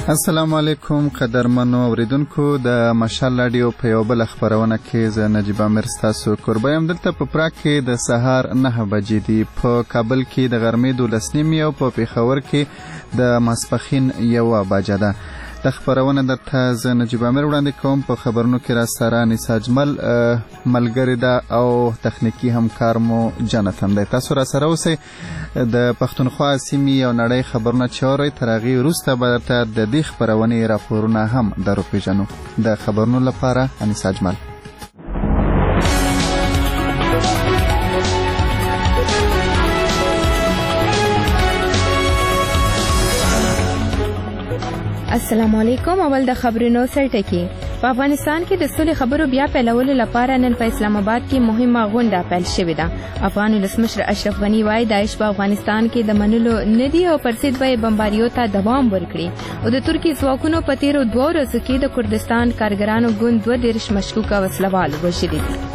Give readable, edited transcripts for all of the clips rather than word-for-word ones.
السلام علیکم قدرمنو اوریدونکو د مشال رادیو په یو بل خبرونه کې زه نجیب امیر ستاسو کوربه یم. دلته په پراګ کې د سهار 9 بجې دي، په کابل کې د غرمې 12 او په پېښور کې د ماسپښین 1 بجه ده. د خبرونه درته زه نجیب امیر وړاندې کوم. په خبرونو کې را سره انیسا اجمل ملګری ده او تخنیکی همکار مو جنت هم دی. تاسو را سره اوسئ. د پښتونخوا سیمې او نړۍ خبرونه چې اورئ تر هغې وروسته به درته د دې خپرونې راپورونه هم در وپېژنو. د خبرونو لپاره انیسا اجمل. السلام علیکم. اول د خبرونو سرټکی. په افغانستان کې د سولې خبرو بیا پیلولو لپاره نن په اسلام آباد کې مهمه غونډه پیل شوې ده. افغان ولسمشر اشرف غني وایي داعش په افغانستان کې د منلو نه دي او پر ضد به بمباریو ته دوام ورکړي. او د ترکي ځواکونو په تیرو 2 ورځو کې د کردستان کارګرانو ګوند 22 مشکوکه وسلوال وژلي دي.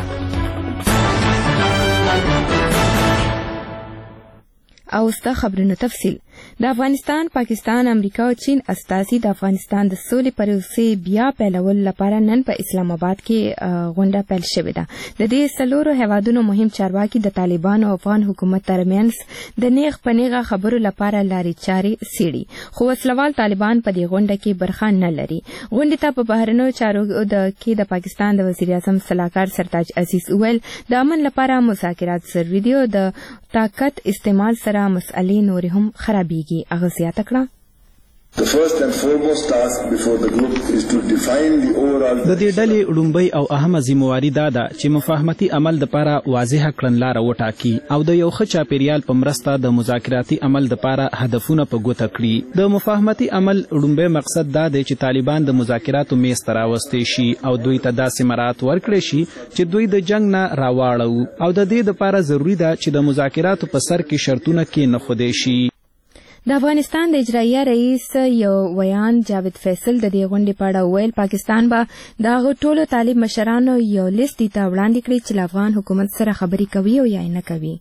او ستا خبرونو تفصیل. د افغانستان، پاکستان، امریکا او چین استازي د افغانستان د سولې پروسې بیا پیلولو لپاره نن په اسلام آباد کې غونډه پیل شوې ده. د دې څلورو هیوادونو مهم چارواکي د طالبانو او افغان حکومت ترمنځ د نیغ په نیغه خبرو لپاره لارې چارې څیړي، خو وسلوال طالبان په دې غونډه کې برخه نه لري. غونډې ته په بهرنیو چارو کې د پاکستان د وزیر اعظم صلاحکار سرتاج عزیز وویل د امن لپاره مذاکرات ضروري دي او د طاقت استعمال سره مسئلې نورې هم خرابېږي. هغه زیاته کړه. The first and foremost task before the group is to define the overall. د دې ډلې لومړی او اهمه ذمہواري دا ده چې مفاهمتي عمل لپاره واضحه کړنلاره وټاکي او د یو ښه چاپیریال په مرسته د مذاکراتي عمل لپاره هدفونه په ګوته کړي. د مفاهمتي عمل لومړی مقصد دا دی چې طالبان د مذاکراتو میز ته راوستي شي او دوی ته داسې مراحت ورکړي شي چې دوی د جنگ نه راواړو او د دې لپاره ضروری ده چې د مذاکراتو په سر کې شرطونه کې نه خودي شي. د افغانستان د اجرائیه رئیس یو ویان جاوید فیصل د دې غونډې په اړه ویل پاکستان به د هغو ټولو طالب مشرانو یو لیست ته وړاندې کړي چې له افغان حکومت سره خبرې کوي او یا نه کوي.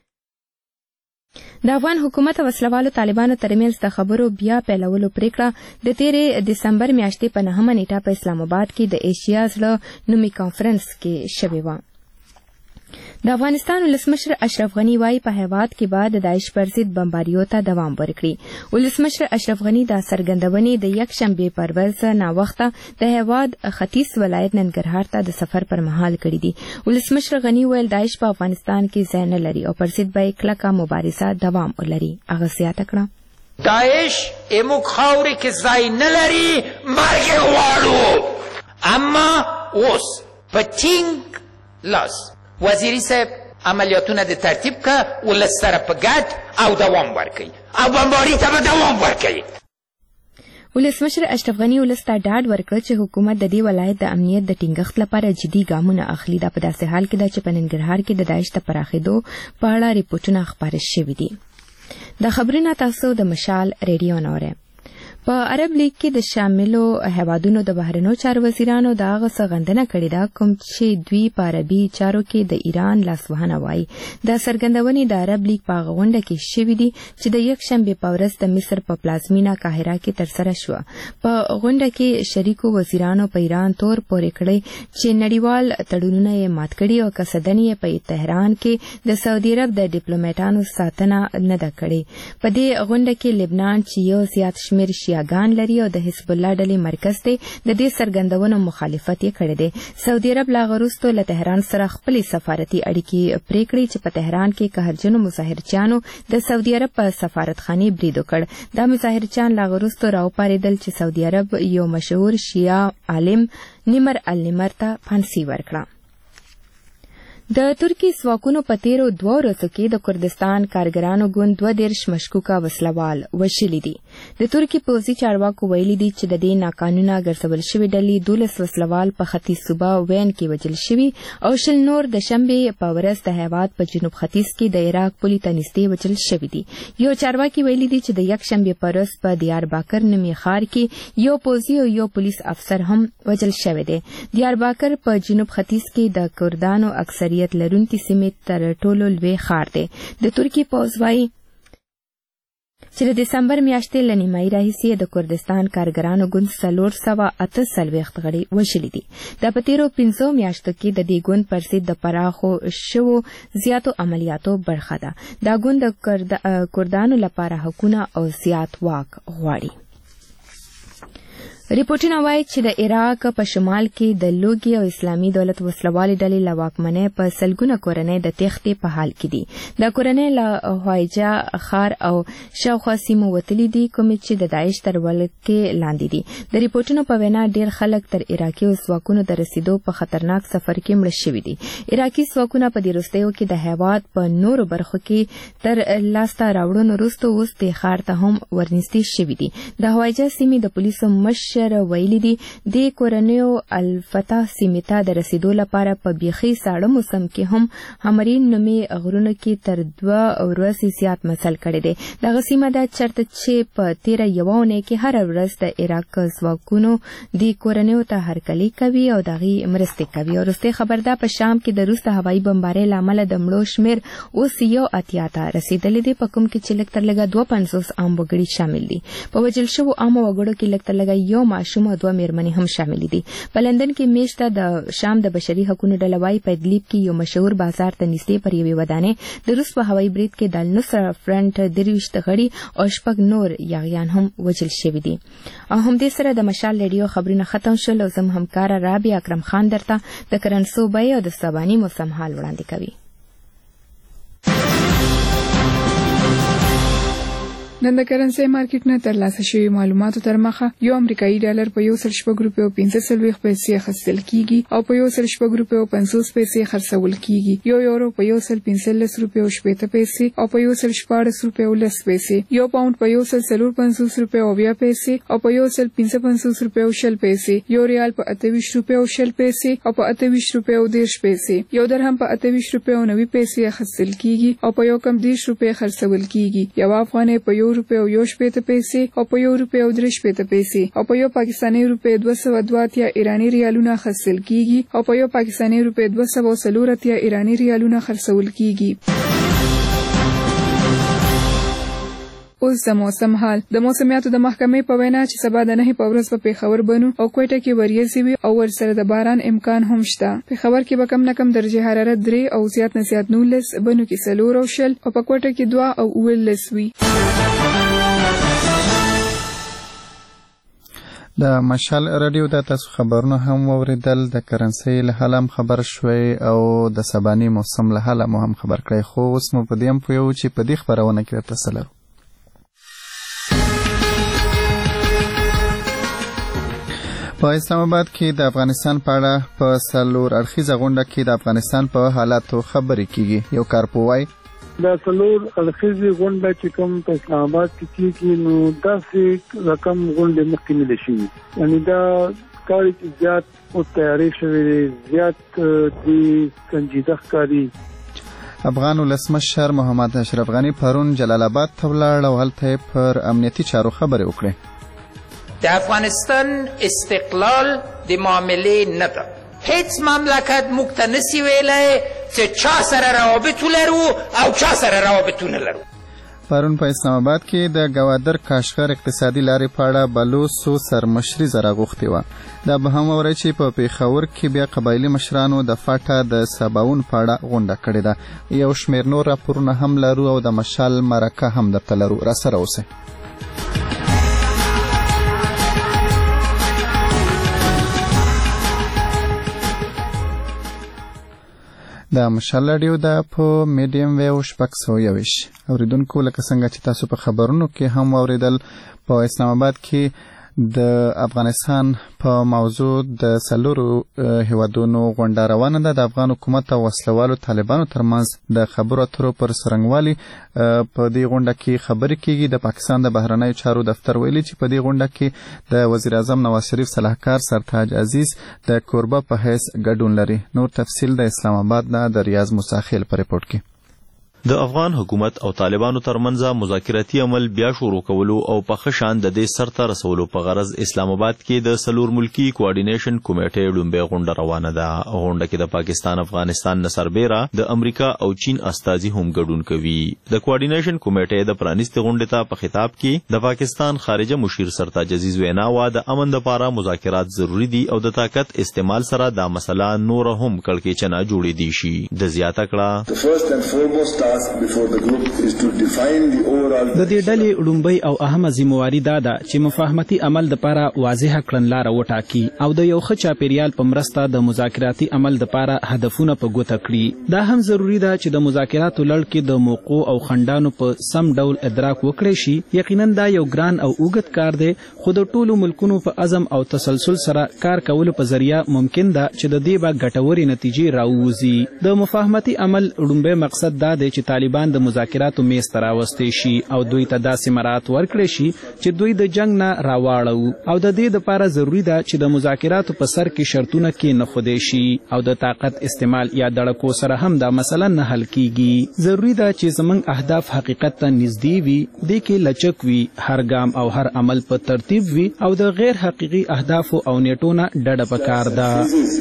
د افغان حکومت او وسلوالو طالبانو ترمنځ د خبرو بیا پیلولو پریکړه د 13 دسمبر میاشتې په 9 نیټه په اسلام آباد کې د ایشیا زړه نومي کانفرنس کې شوې وه. د افغانستان ولسمشر اشرف غني وایي په هیواد کې به د داعش پر ضد بمباریو ته دوام ورکړي. ولسمشر اشرف غني دا څرګندونې د یکشنبې پر ورځ ناوخته د هیواد ختیځ ولایت ننګرهار ته د سفر پر مهال کړي دي. ولسمشر غني ویل داعش په افغانستان کې ځای نه لري او پر ضد به کلکه مبارزه دوام ولري. هغه زیاته کړه. داعش اموک خاوري کې ځای نه لري، مرګ غواړو، اما اوس په ټینګ لاس وزیری صاحب عملیاتونه د ترتیب که ولس سره په ګډ او دوام ورکوي او بمباري ته به دوام ورکوي. ولسمشر اشرف غني ولس ته ډاډ ورکړ چې حکومت د دې ولایت د امنیت د ټینګښت لپاره جدي ګامونه اخلي. دا په داسې حال کې ده چې په ننګرهار کې د داعش د پراخېدو په اړه ریپورټونه خپاره شوي دي. د خبرونه تاسو د مشال ریډیو نه اورئ. په عرب لیگ کې د شاملو هیوادونو د بهرنیو چارو وزیرانو د هغه څه غندنه کړې ده کوم چې دوی په عربي چارو کې د ایران لاسوهنه وایي. دا څرګندونې د عرب لیگ په هغه غونډه کې شوې دي چې د یکشنبې په ورځ د مصر په پلازمینه قاهره کې ترسره شوه. په غونډه کې شریکو وزیرانو په ایران تور پورې کړی چې نړیوال تړونونه یې مات کړي او کسدنې یې په تهران کې د سعودي عرب د ډیپلوماټانو ساتنه نه ده کړې. په دې غونډه کې لبنان چې یو زیات شمېر شیعاګان لري او د حزب الله ډلې مرکز دی د دې څرګندونو مخالفت یې کړی دی. سعودي عرب لا وروسته له تهران سره خپلې سفارتي اړیکې پرې کړې چې په تهران کې قهرجنو مظاهرچیانو د سعودي عرب په سفارتخانې برید وکړ. دا مظاهرچیان لا وروسته راوپارېدل چې سعودي عرب یو مشهور شیعه عالم نیمر النمر ته پھانسی ورکړه. د ترکي ځواکونو په تیرو 2 ورځو کې د کردستان کارګرانو ګوند 22 مشکوکه وسلوال وژلي دي. د ترکي پوځي چارواکو ویلي دي چې د دې ناقانونه ګرځول شوي ډلې 12 وسلوال په ختیځ صوبه وین کې وژل شوي او 20 نور د شنبې په ورځ د هیواد په جنوب ختیځ کې د عراق پولې ته نږدې وژل شوي دي. یو چارواکي ویلي دي چې د یکشنبې په ورځ په دیارباکر نومي ښار کې یو پوځي او یو پولیس افسر هم وژل شوی دی. دیارباکر په جنوب ختیځ کې د کردانو اکثریت لرونکي سیمې تر ټولو لوی ښار دی. د ترکي پوځ وايي چې د دسمبر میاشتې له نیمایي راهیسې د کردستان کارګرانو ګوند 448 غړي وژلي دي. دا په تیرو 5 میاشتو کې د دې ګوند پر ضد د پراخو شوو زیاتو عملیاتو برخه ده. دا ګوند د کردانو لپاره حقونه او زیات واک غواړي. ریپورتونه وایي چې د عراق په شمال کې د لوګي او اسلامي دولت وسلوالې ډلې له واکمنۍ په سلګونه کورنۍ د تېښتې په حال کې دي. دا کورنۍ له هوایجا ښار او شاوخوا سیمو وتلي دي کومې چې د داعش تر ولکې لاندې دي. د ریپورتونو په وینا ډېر خلک تر عراقي ځواکونو د رسیدو په خطرناک سفر کې مړه شوي دي. عراقي ځواکونه په دې وروستیو کې د هېواد په نورو برخو کې تر لاسته راوړنو وروسته اوس دې ښار ته هم ورنږدې شوي دي. د هوایجا سیمې د پولیسو مشر ویلي دي د کورنیو الفتح سیمې ته د رسیدو لپاره په بیخي ساړه موسم کې هم همرین نومي غرونو کې تر 2 ورځې زیات مزل کړی دی. دغه سیمه ده چېرته چې په تیره یوه اونۍ کې هره ورځ د عراق ځواکونو د کورنیو ته هرکلي کوي او د هغې مرستې کوي. وروستۍ خبر ده په شام کې د روس د هوایي بمبارۍ له امله د مړو شمېر اوس 81 ته رسېدلی دی، په کوم کې چې لږ تر لږه 52 عام وګړي شامل دي. په وژل شوو عامو وګړو کې لږ تر لږه یو ماشوم او 2 مېرمنې هم شامل دي. په لندن کې میشته د شام د بشري حقوقو ډله وايي په ادلیب کې یو مشهور بازار ته نږدې پر یوې ودانۍ د روس په هوایي برید کې د النصره فرنټ 23 غړي او 6 نور یاغیان هم وژل شوي دي. او همدې سره د مشال ریډیو خبرونه ختم شول او زم همکاره رابعه اکرم خان درته د کرنسو بیې او د سباني موسم حال وړاندې کوي. نن د کرنسي مارکیټ نه ترلاسه شوی معلوماتو تر مخه یو امریکایي ډالر په 1.4 روپیو 45 پیسې خرڅل کیږي او په 1.4 روپیو 50 پیسې خرڅول کیږي. یو یورو په 1.15 روپیو 80 پیسې او په 1.14 روپیو 10 پیسې. یو پاوند په 1.45 روپیو 20 پیسې او په 1.55 روپیو 10 پیسې. یو ریال په 28 روپیو 10 پیسې او په 28 روپیو 10 پیسې. یو درهم په 28 روپیو 90 پیسې خرڅل کیږي او په 1.10 روپیو خرڅول کیږي. یو افغانۍ په روپیو 1 پیسې او په 1 روپیو 3 پیسې او په 1 پاکستاني روپیه 202 ایرانی ریالونه خرڅل کیږي او په 1 پاکستاني روپیه 240 ایرانی ریالونه خرڅول کیږي. اوس د موسم حال. د موسمیاتو د محکمې په وینا چې سبا د 9 په ورځ په پیښور بنو او کوټه کې وریځې وي او ورسره د باران امکان هم شته. پیښور کې به کم نه کم درجه حرارت 3 او زیات نه زیات 19، بنو کې 4 او 0 او په کوټه کې 2 او 19 وي. د مشال رادیو د تاسو خبرونه هم اوریدل، د کرنسي له حاله هم خبر شوي او د سباني موسم له حاله مو هم خبر کړی. خو اوس مو په دې هم پوهیو چې په دې خبرونه کې تاسو لرو. په اسلام آباد کې د افغانستان په اړه په 4 اړخیزه غونډه کې د افغانستان په حالاتو خبرې کیږي. یو کارپوهی دا 4 اړخیزه غونډه چې کوم په اسلام آباد کې کیږي نو داسې رقم غونډه مخکې نه شي، یعنی دا کاری چې زیات او تیاری شوی زیات دی سنجیده ښکاري. افغان ولسمشر محمد اشرف غنی پرون جلال آباد ته ولاړ او هلته پر امنیتي چارو خبرې وکړې. د افغانستان استقلال د معاملې نه ده. هیڅ مملکت موږ ته نسی ویلی چې چا سره روابط ولرو او چا سره روابط نه لرو. پرون په اسلام آباد کې د گوادر کاشغر اقتصادي لارې په اړه بلوڅو سرمشري راغوښتې وه. دا به هم اورئ چې په پیښور کې بیا قبایلي مشرانو د فاټا د سباون په اړه غونډه کړې ده. یو شمېر نور راپورونه هم لرو او د مشال مرکه هم درته لرو. راسره اوسئ. د مشال رادیو د په میډیم ویو 621 اوریدونکو، لکه څنګه چې تاسو په خبرونو کې هم اوریدل، په اسلام آباد کې د افغانستان په موضوع د 4 هیوادونو غونډه روانه ده. د افغان حکومت او وسلوالو طالبانو ترمنځ د خبرو اترو پر څرنګوالي په دې غونډه کې خبرې کیږي. د پاکستان د بهرنیو چارو دفتر ویلي چې په دې غونډه کې د وزیر اعظم نواز شریف صلاحکار سرتاج عزیز د کوربه په حیث ګډون لري. نور تفصیل د اسلام آباد نه د ریاض مساخیل په ریپورت کې. د افغان حکومت او طالبانو ترمنځ مذاکراتي عمل بیا شروع کولو او په ښه شان د دې سرته رسولو په غرض اسلام آباد کې د سلور ملکی کوارډینیشن کمیټې لومبۍ غونډه روانه ده. غونډه کې د پاکستان، افغانستان نه سربیره د امریکا او چین استازي هم ګډون کوي. د کوارډینیشن کمیټې د پرانیستې غونډې ته په خطاب کې د پاکستان خارجه مشیر سرتاج عزیز وینا وا د امن لپاره مذاکرات ضروری دي او د طاقت استعمال سره دا مسله نور هم کړکېچنه جوړې دي شي. د زیاته کړه د دې ډلې لومبۍ او اهمه ذمہواري دا ده چې مفاهمتي عمل لپاره واضحه کړنلاره وټاکي او د یو ښه چاپیریال په مرسته د مذاکراتي عمل لپاره هدفونه په ګوته کړي. دا هم ضروری ده چې د مذاکراتو لړ کې د موقعو او خنډانو په سم ډول ادراک وکړي شي. یقینا دا یو ګران او اوږد کار دی، خو د ټولو ملکونو په عزم او تسلسل سره کار کولو په ذریعہ ممکن ده چې د دې به ګټورې نتیجې راووځي. د مفاهمتي عمل لومبۍ مقصد دا دی چې طالبان د مذاکراتو میز ته راوستي شي او دوی ته داسې مراعات ورکړي شي چې دوی د جنگ نه راواړو او د دې لپاره ضروری ده چې د مذاکراتو په سر کې شرطونه کې نه خودي شي او د طاقت استعمال یا دړکو سره هم دا مسله نه حل کیږي. ضروری ده چې زمونږ اهداف حقیقت ته نږدې وي، د کې لچک وي، هر ګام او هر عمل په ترتیب وي او د غیر حقیقي اهداف او نیټونه ډډه پکار ده.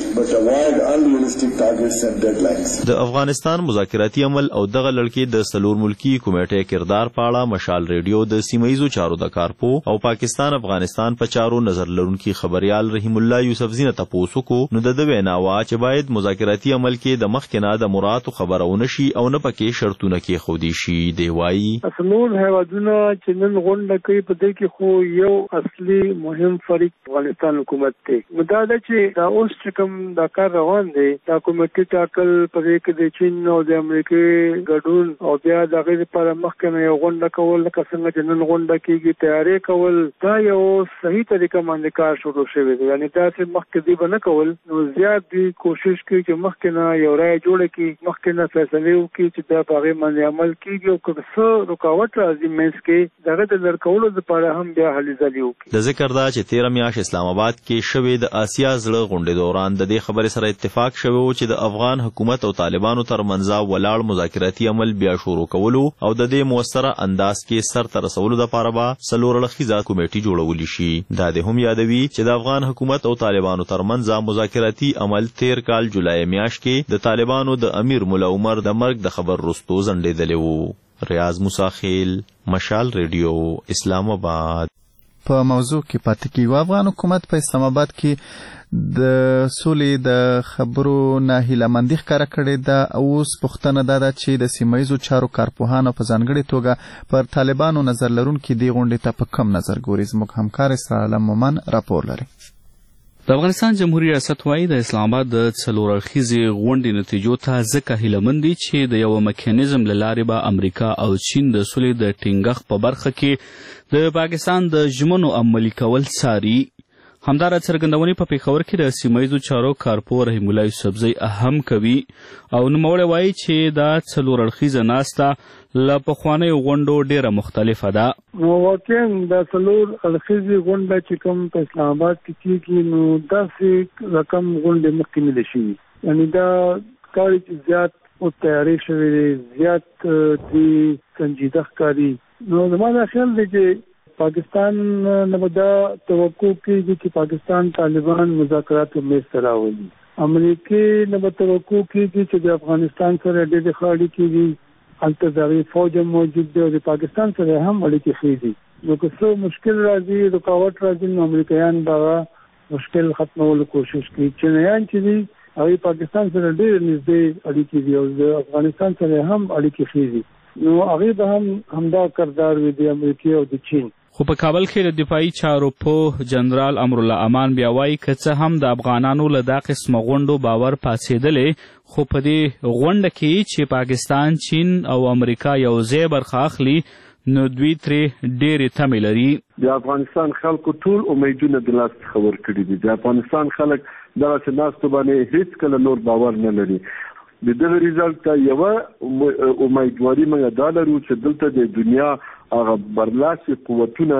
د افغانستان مذاکراتي عمل او دغه لړکې د سلور ملکی کمیټې کردار پاړه مشال ریډیو د سیمایزو چارو د کارپو او پاکستان افغانستان په چارو نظر لرونکي خبريال رحیم الله یوسفزی نه تاسو کو نو د ویناوا چې باید مذاکراتي عمل کې د مخکنه د مراد خبرونه شي او نه پکې شرطونه کې خودي شي. دی وایي اصلون هیوادونه چې نن غونډه کوي په دې کې خو یو اصلي مهم فریق افغانستان حکومت دی. مدا دا چې دا اوس چې کوم دا کار روان دی، دا کمیټه ټاکل په دې کې د چین او د امریکا ګډون او بیا د غیر پر مخکنه یو غونډه کول لکه څنګه چې نن غونډه کېږي تیاری کول، دا یو صحیح طریقه باندې کار شروع شوی دی. یعنی دا چې مخکې دی بنه کول نو زیات دی کوشش کوي چې مخکنه یو رائے جوړ کړي، مخکنه فیصله وکړي چې دا په هغه باندې عمل کیږي او که څه رکاوټ راځي منځ کې دغه د لړکولو لپاره هم بیا هلې ځلې وکړي. د ذکر دا چې 13 میاشت اسلام آباد کې شوې د آسیا زړه غونډې دوران د دې خبرې سره اتفاق شوی چې د افغان حکومت او طالبانو ترمنځ ولاړ مذاکراتي عمل بیا شروع کولو او د دې موثره انداز کې سر ته رسولو لپاره به سلور اړخیزه کمیټې جوړول شي. دا د هم یادوي چې د افغان حکومت او طالبانو ترمنځ مذاکراتي عمل 13 کال جولای میاشت کې د طالبانو د امیر مولا عمر د مرګ د خبر وروسته ځنډېدلی وو. ریاض موساخیل، مشال ریډیو، اسلام آباد. په موضوع کې پاتې کیږو. افغان حکومت په اسلام آباد کې د سولې د خبرو نه هیلهمندي ښکاره کړې ده. اوس پوښتنه دا ده چې د سیمایزو چارو کارپوهانو په ځانګړې توګه پر طالبانو نظر لرونکي دې غونډې ته په کم نظر ګوري. زموږ همکار اسرار علم مومن راپور لري. د افغانستان جمهوریت ریاست وايي د اسلام آباد د څلور اړخیزې غونډې نتیجو ته ځکه هیلهمند دي چې د یو میکانیزم له لارې به امریکا او چین د سولې د ټینګښت په برخه کې د پاکستان د ژمنو عملي کول څاري. همدارا څرګندونې په پېښور کې د سیمایزو چارو کارپو رحیم الله یوسفزی هم کوي او نوموړی وایي چې دا څلور اړخیزه ناسته له پخوانیو غونډو ډېره مختلفه ده. نو واقعا دا څلور اړخیزې غونډه چې کوم په اسلام آباد کې کېږي نو داسې رقم غونډې مخکې نه دي شوي. یعنی دا کار چې زیات او تیاری شوی دی، زیات دې سنجیده ښکاري. نو زما دا خیال دی چې پاکستان نه به دا توقع کېږي چې پاکستان طالبان مذاکراتو میز ته راولي. امریکې نه به توقع کېږي چې د افغانستان سره ډېرې ښه اړیکې دي، هلته د هغې فوج هم موجود دی او د پاکستان سره هم اړیکې ښې دي. نو که څه مشکل راځي، رکاوټ راځي، نو امریکایان به هغه مشکل ختمولو کوشش کوي. چینایان چې دي هغوی پاکستان سره ډېرې نږدې اړیکې دي او د افغانستان سره هم اړیکې ښې دي. نو هغوی به هم همدا کردار وي د امریکې او د چین. خو په کابل کې د دفاعي چارو پوه جنرال امرالله امان بیا وایي که څه هم د افغانانو له دا قسمه غونډو باور پاڅېدلی، خو په دې غونډه کې چې پاکستان، چین او امریکا یو ځای برخه اخلي نو دوی ترې ډېرې تمې لري. د افغانستان خلکو ټول امیدونه د لاس څخه ورکړي دي. د افغانستان خلک دغسې ناستو باندې هېڅکله نور باور نه لري. د دغه ریزالټ ته یوه امیدواري موږ دا لرو چې دلته د دنیا هغه برلاسي قوتونه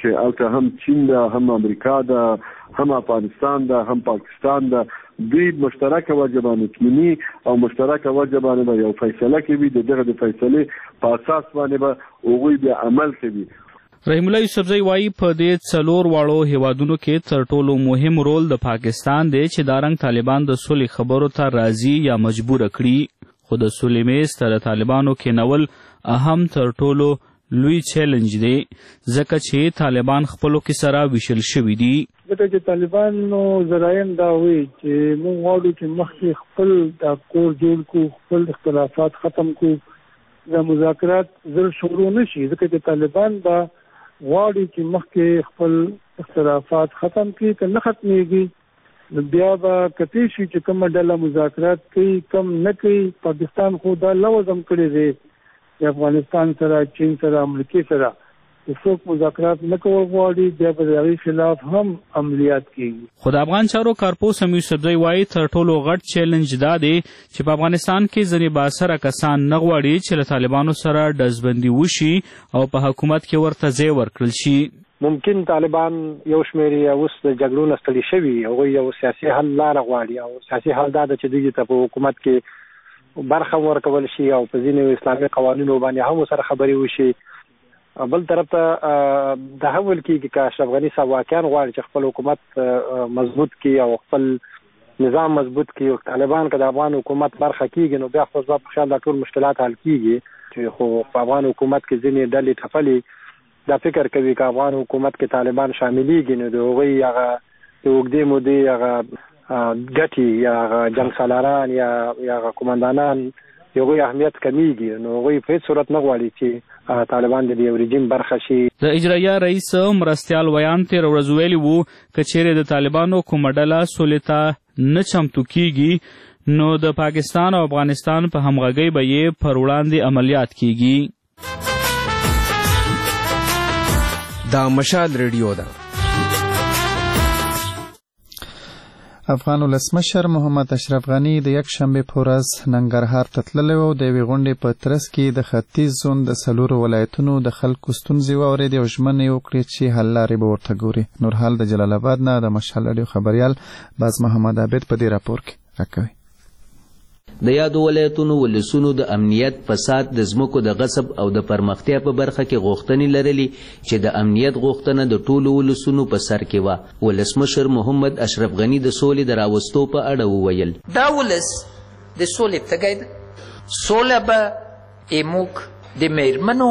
چې البته هم چین ده، هم امریکا ده، هم افغانستان ده، هم پاکستان ده، دوی مشترکه وجبانه اطمینی او مشترکه وجبانه به یو فیصله کوي، د دغه د فیصلې په اساس باندې به هغوی بیا عمل کوي. رحیم الله یوسفزی وایي په دې 4 واړو هیوادونو کې تر ټولو مهم رول د پاکستان دی چې دا رنګ طالبان د سولې خبرو ته راضي یا مجبور کړي، خو د سولې میز ته د طالبانو کېنول اهم تر ټولو لوی چیلنج دی، ځکه چې طالبان خپلو کې سره ویشل شوي دي. ځکه چې طالبانو ذرایم دا وایي چې موږ غواړو چې مخکې خپل دا کور جوړ کړو، خپل اختلافات ختم کړو، دا مذاکرات زر شروع نشي، ځکه چې طالبان به غواړي چې مخکې خپل اختلافات ختم کړي، که نه ختمېږي نو بیا به کتی شي چې کومه ډله مذاکرات کوي کم نه کوي. پاکستان خو دا لوزم کړی دی د افغانستان سره، چین سره، امریکې سره، چې څوک مذاکرات نه کول غواړي بیا به د هغې خلاف هم عملیات کېږي. خو د افغان چارو کارپوه سمیع یوسفزی وایي تر ټولو غټ چیلنج دا دی چې په افغانستان کې ځینې بااثره کسان نه غواړي چې له طالبانو سره ډزبندي وشي او په حکومت کې ورته ځای ورکړل شي. ممکن طالبان یو شمېر یې اوس د جګړو نه ستړي شوي، هغوی یو سیاسي حل لاره غواړي، او سیاسي حل دا ده چې دوی ته په حکومت کې برخه ورکول شي او په ځینې اسلامي قوانینو باندې هم سره خبرې وشي. بل طرف ته د حول کېږي که اشرف غني صاحب واقعا غواړي چې خپل حکومت مضبوط کړي او خپل نظام مضبوط کړي، او طالبان که د افغان حکومت برخه کېږي نو بیا خو زما په خیال دا ټول مشکلات حل کېږي. چې خو په افغان حکومت کې ځینې ډلې ټپلې دا فکر کوي که افغان حکومت کې طالبان شاملېږي نو د هغوی هغه د اوږدې مودې هغه ګټي یا جنګ سالاران یا قومندانان هغوی اهمیت کمیږي، نو هغوی په هېڅ صورت نه غواړي چې طالبان د یو رژیم برخه شي. د اجرایه رئیس مرستیال ویان تېره ورځ ویلي وو که چیرې د طالبانو کومه ډله سولې ته نه چمتو کیږي نو د پاکستان او افغانستان په همغږۍ به یې پر وړاندې عملیات کیږي. دا مشال ریډیو ده. افغان ولسمشر محمد اشرف غني د یک شنبه په ورځ ننګرهار ته تللی و. د یوې غونډې په ترڅ کې د ختیځ زون د 4 ولایتونو د خلکو ستونزې واورېدې او ژمنې وکړې چې حل لارې به ورته ګوري. نورحال د جلال آباد نه د مشال راډیو خبریال باز محمد عابد په دې راپور کې راکوي. د یادو ولایتونو ولسونو د امنیت، فساد، د ځمکو د غصب او د پرمختیا په برخه کې غوښتنې لرلې چې د امنیت غوښتنه د ټولو ولسونو په سر کې وه. ولسمشر محمد اشرف غني د سولې د راوستو په اړه وویل دا ولس د سولې تږی ده، سوله به موږ د میرمنو،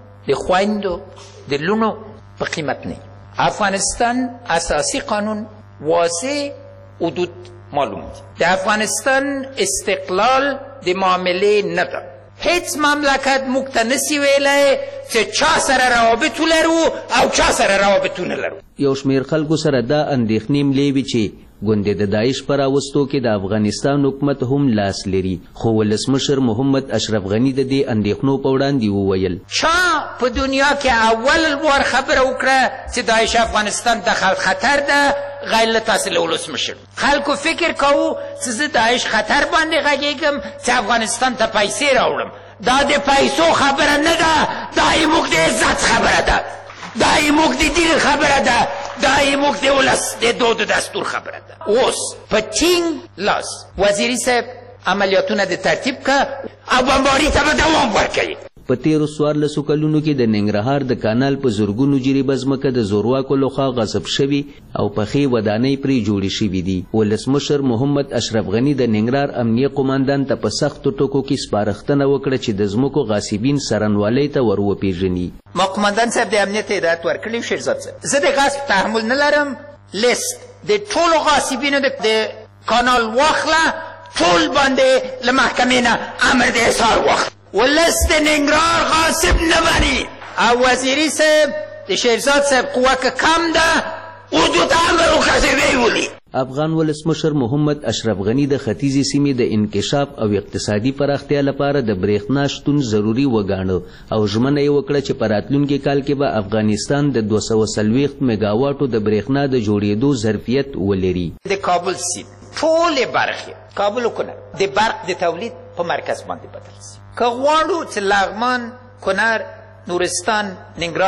د خویندو، د لونو په قیمت نه. افغانستان اساسی قانون واضح حدود معلوم دی. د افغانستان استقلال د معاملې نه ده. هیڅ مملکت موږ ته نسی ویلی چې چا سره روابط ولرو او چا سره روابط ونه لرو. یو شمېر خلکو سره دا اندېښنې ملې وي چې ګوندې د داعش په راوستو کې د افغانستان حکومت هم لاس لري، خو ولسمشر محمد اشرف غني د دې اندېښنو په وړاندې وویل چا په دنیا کې اول وار خبره وکړه چې داعش افغانستان ته خطر ده غیر له تاسې له ولسمشر. خلکو فکر کوو چې زه داعش خطر باندې غږېږم چې افغانستان ته پیسې راوړم. دا د پیسو خبره نه ده، دا زموږ د عزت خبره ده، دا زموږ د دین خبره ده، دا زموږ د ولس د دود و دستور خبره ده. اوس په ټینګ لاس وزیري صاحب عملیاتونه د ترتیب که او بمباري ته به دوام ورکوي. په تیرو 14 کلونو کې د ننګرهار د کانال په زرګونو جریبه ځمکه د زورواکو لخوا غصب شوي او پخې ودانۍ پرې جوړې شوي دي. ولسمشر محمد اشرف غني د ننګرهار امنیه قوماندان ته په سختو ټکو کې سپارښتنه وکړه چې د ځمکو غاصبین سرنوالۍ ته ور وپېژني. ما قوماندان صاحب د امنیت هدایت ورکړی شیرزاد صاحب، زه د غصب تحمل نه لرم. لیست د ټولو غاصبینو د کانال واخله، ټول باندې له محکمې نه امر د احضار واخله. ولس د ننګرهار غاصب نه بني. او وزیري صاحب د شیرزاد صاحب قوه که کم ده حدود امر وکړي ولي. افغان ولسمشر محمد اشرف غني د ختیځې سیمې د انکشاف او اقتصادي پراختیا لپاره د برېښنا شتون ضروري وګاڼه او ژمنه یې وکړه چې په راتلونکي کال کې به افغانستان د 240 میګاواټو د برېښنا د جوړېدو ظرفیت ولري. د کابل سیند ټولې برخې کابل وکنه د برق د تولید په مرکز باندې بدل شي. که غواړو چې لغمان، کنر، نورستان، ننګرهار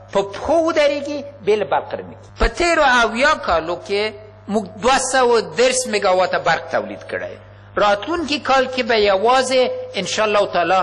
په پښو ودرېږي بې له برق نه. په تېرو 80 کالو کې موږ 210 میګاواته برق تولید کړی. راتلونکي کال کې به یوازې انشاءالله تعالی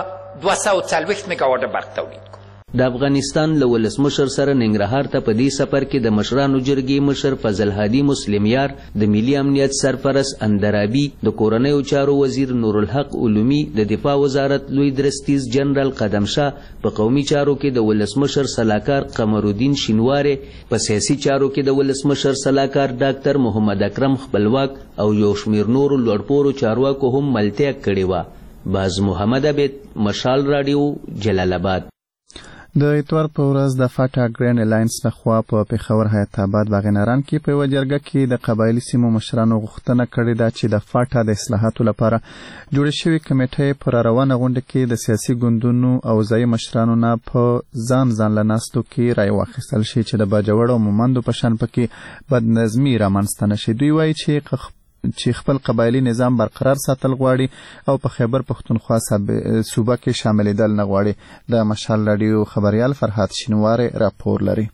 240 میګاواټه برق تولید. د افغانستان له ولسمشر سره ننګرهار ته په دې سفر کې د مشرانو جرګې مشر فضل هادي مسلمیار، د ملي امنیت سرپرست اندرابي، د کورنیو چارو وزیر نورالحق علومي، د دفاع وزارت لوی درستیز جنرال قدمشاه، په قومي چارو کې د ولسمشر سلاکار قمرالدین شینواري، په سیاسي چارو کې د ولسمشر سلاکار ډاکټر محمد اکرم خپلواک او یو شمیر نورو لوړپوړو چارواکو هم ملتیا کړې وه. باز محمد عبید، مشال راډیو، جلال آباد. د اتوار په ورځ د فاټا ګرینډ الاینس لخوا په پېښور حیات آباد باغناران کې په یوه جرګه کې د قبایلي سیمو مشرانو غوښتنه کړې ده چې د فاټا د اصلاحاتو لپاره جوړې شوې کمیټې په راروانه غونډه کې د سیاسي ګوندونو او ځایي مشرانو نه په ځان له ناستو کې رای واخیستل شي چې د باجوړ او مومندو په شان پکې بدنظمي رامنځته نه شي. دوی وایي چې خپل قبایلی نظام برقرار ساتل غواړي او په خیبر پښتونخوا صوبه کې شاملېدل نه غواړي. د مشال راډیو خبریال فرهاد شینواری راپور لري.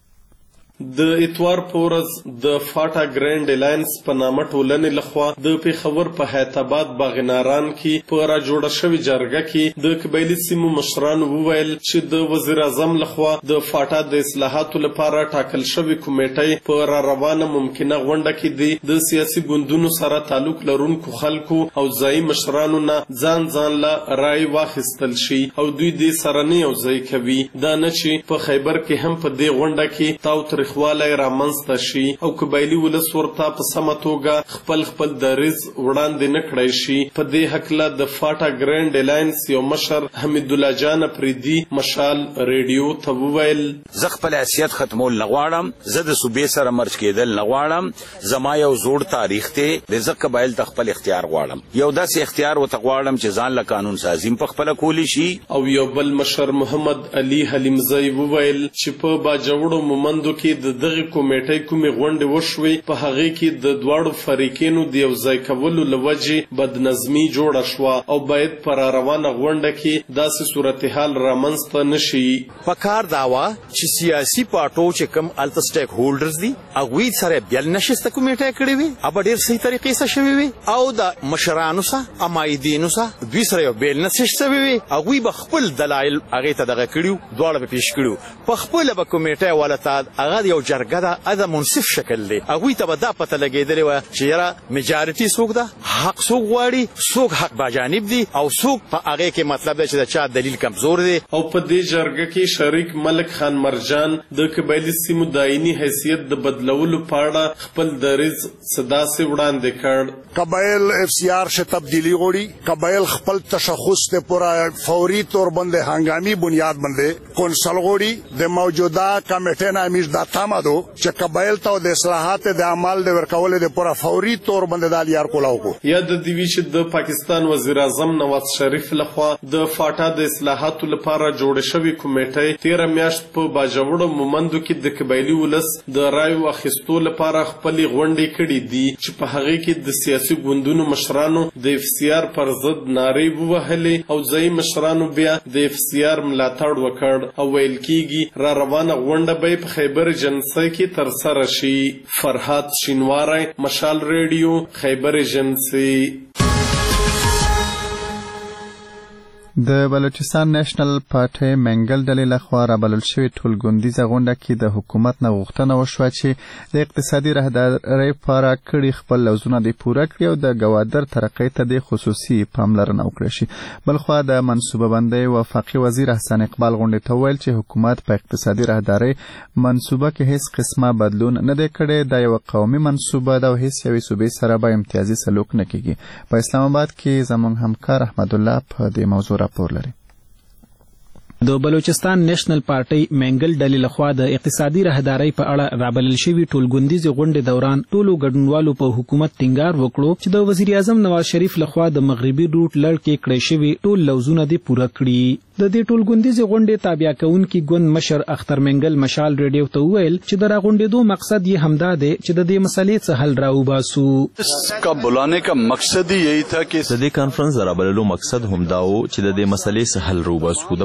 د اتوار په ورځ د فاټا ګرینډ الاینس په نامه ټولنې لخوا د پېښور په حیات آباد باغناران کې په را جوړه شوې جرګه کې د قبایلي سیمو مشرانو وویل چې د وزیر اعظم لخوا د فاټا د اصلاحاتو لپاره ټاکل شوې کمیټې په را روانه ممکنه غونډه کې د سیاسي ګوندونو سره تعلق لرونکو خلکو او ځایي مشرانو نه ځان له رای واخیستل شي او دوی دې سره نه یوځای کوي. دا نه چې په خیبر کې هم په دې غونډه کې تاوتریخوالی رامنځته شي او قبایلي ولس ورته په سمه توګه خپل دریځ وړاندې نه کړی شي. په دې هکله د فاټا ګرینډ الاینس یو مشر حمید الله جان افریدي مشال ریډیو ته وویل زه خپل حیثیت ختمول نه غواړم، زه د صوبې سره مرج کېدل نه غواړم، زما یو زوړ تاریخ دی، د زه قبایل ته خپل اختیار غواړم، یو داسې اختیار ورته غواړم چې ځان له قانون سازي په خپله کولی شي. او یو بل مشر محمد علي حلیمزی وویل چې په باجوړو مومندو کې د دغه کمیټې کومې غونډې وشوې په هغه کې د دواړو فریقینو د یو ځای کولو له وجې بدنظمي جوړه شوه او باید په روانه غونډه کې داسې صورتحال رامنځته نه شي. په کار دا وه چې سیاسي پارټو چې کوم هلته سټیک هولډرز دي هغوی سره بیل نشسته کمیټې کړې وي، ابه ډېر صحیح طریقې سره شوې وي او د مشرانو سره امایدینو سره دوی سره یو بیل نشست شوې وي، هغوی به خپل دلایل هغې ته دغه کړي دواړه به پیش کړي، په خپله به کمیټه ولته هغه یو جرګه ده دا منصف شکل دی، هغوی ته به دا پته لګېدلې وه چې یاره میجارټي څوک ده، حق څوک غواړي، څوک حق باجانب دي او څوک په هغې کې مطلب دی چې د چا دلیل کمزور دی. او په دې جرګه کې شریک ملک خان مرجان د قبایلي سیمو د آئیني حیثیت د بدلولو په اړه خپل دریځ داسې وړاندې کړ. قبایل اف سی آر سے تبدیلی غواړي، قبایل خپل تشخص ته پورا فوري طور باندې هنګامي بنیاد باندې کونسل غواړي. د موجوده کمیټې نه امیر دا تمه ده چې قبایل ته د اصلاحات د عمل د ورکولو د پورا فوري طور باندې د لیار کولاو کو. یا د دوی چې د پاکستان وزیر اعظم نواز شریف لخوا د فاټا د اصلاحاتو لپاره جوړه شوې کمیټې 13 میاشت په باجوړو مومندو کې د قبایلي ولس د رایو اخیستو لپاره خپلې غونډې کړې دي چې په هغې کې د سیاسي ګوندونو مشرانو د اف سی آر پر ضد نارې ووهلې او ځایي مشرانو بیا د اف سی آر ملاتړ وکړ او ویل کېږي را روانه غونډه به په خیبر ایجنسۍ کې ترسره شي. فرهاد شینواری، مشال ریډیو، خیبر ایجنسۍ. د بلوچستان نېشنل پارټي منګل ډلې لخوا رابلل شوې ټولګوندیزه غونډه کې د حکومت نه غوښتنه وشوه چې د اقتصادي رهبرۍ لپاره کړي خپل لوزونه دې پوره کړي او د ګوادر ترقۍ ته د خصوصي پاملرنه وکړي شي. بلخوا د منصوبه بندۍ وفاقي وزیر احسان اقبال غونډې ته وویل چې حکومت په اقتصادي رهبرۍ منصوبه کې هیڅ قسمه بدلون نه دی کړی، دا یو قومي منصوبه ده او هیڅ یوې صوبې سره به امتیازي سلوک نه کیږي. په اسلام آباد کې زموږ همکار احمد الله په دې موضوع راپور لري. د بلوچستان نېشنل پارټي منګل ډلې لخوا د اقتصادي راهدارۍ په اړه رابلل شوي ټولګوندیزې غونډې دوران ټولو ګډونوالو په حکومت ټینګار وکړو چې د وزیر اعظم نواز شریف لخوا د مغربي روټ لړ کې کړی شوي ټول لوزونه دې پوره کړي. د دې ټولګوندیزې غونډې تابع کوونکي ګوند مشر اختر منګل مشال ریډیو ته وویل چې د راغونډېدو مقصد یې همدا دی چې د دې مسلې څخه حل راوباسو. کا بلانے کا مقصد یہی تھا کہ د دې کانفرنس رابللو مقصد همدا و چې د دې مسلې څخه حل راوباسو. د پاکستان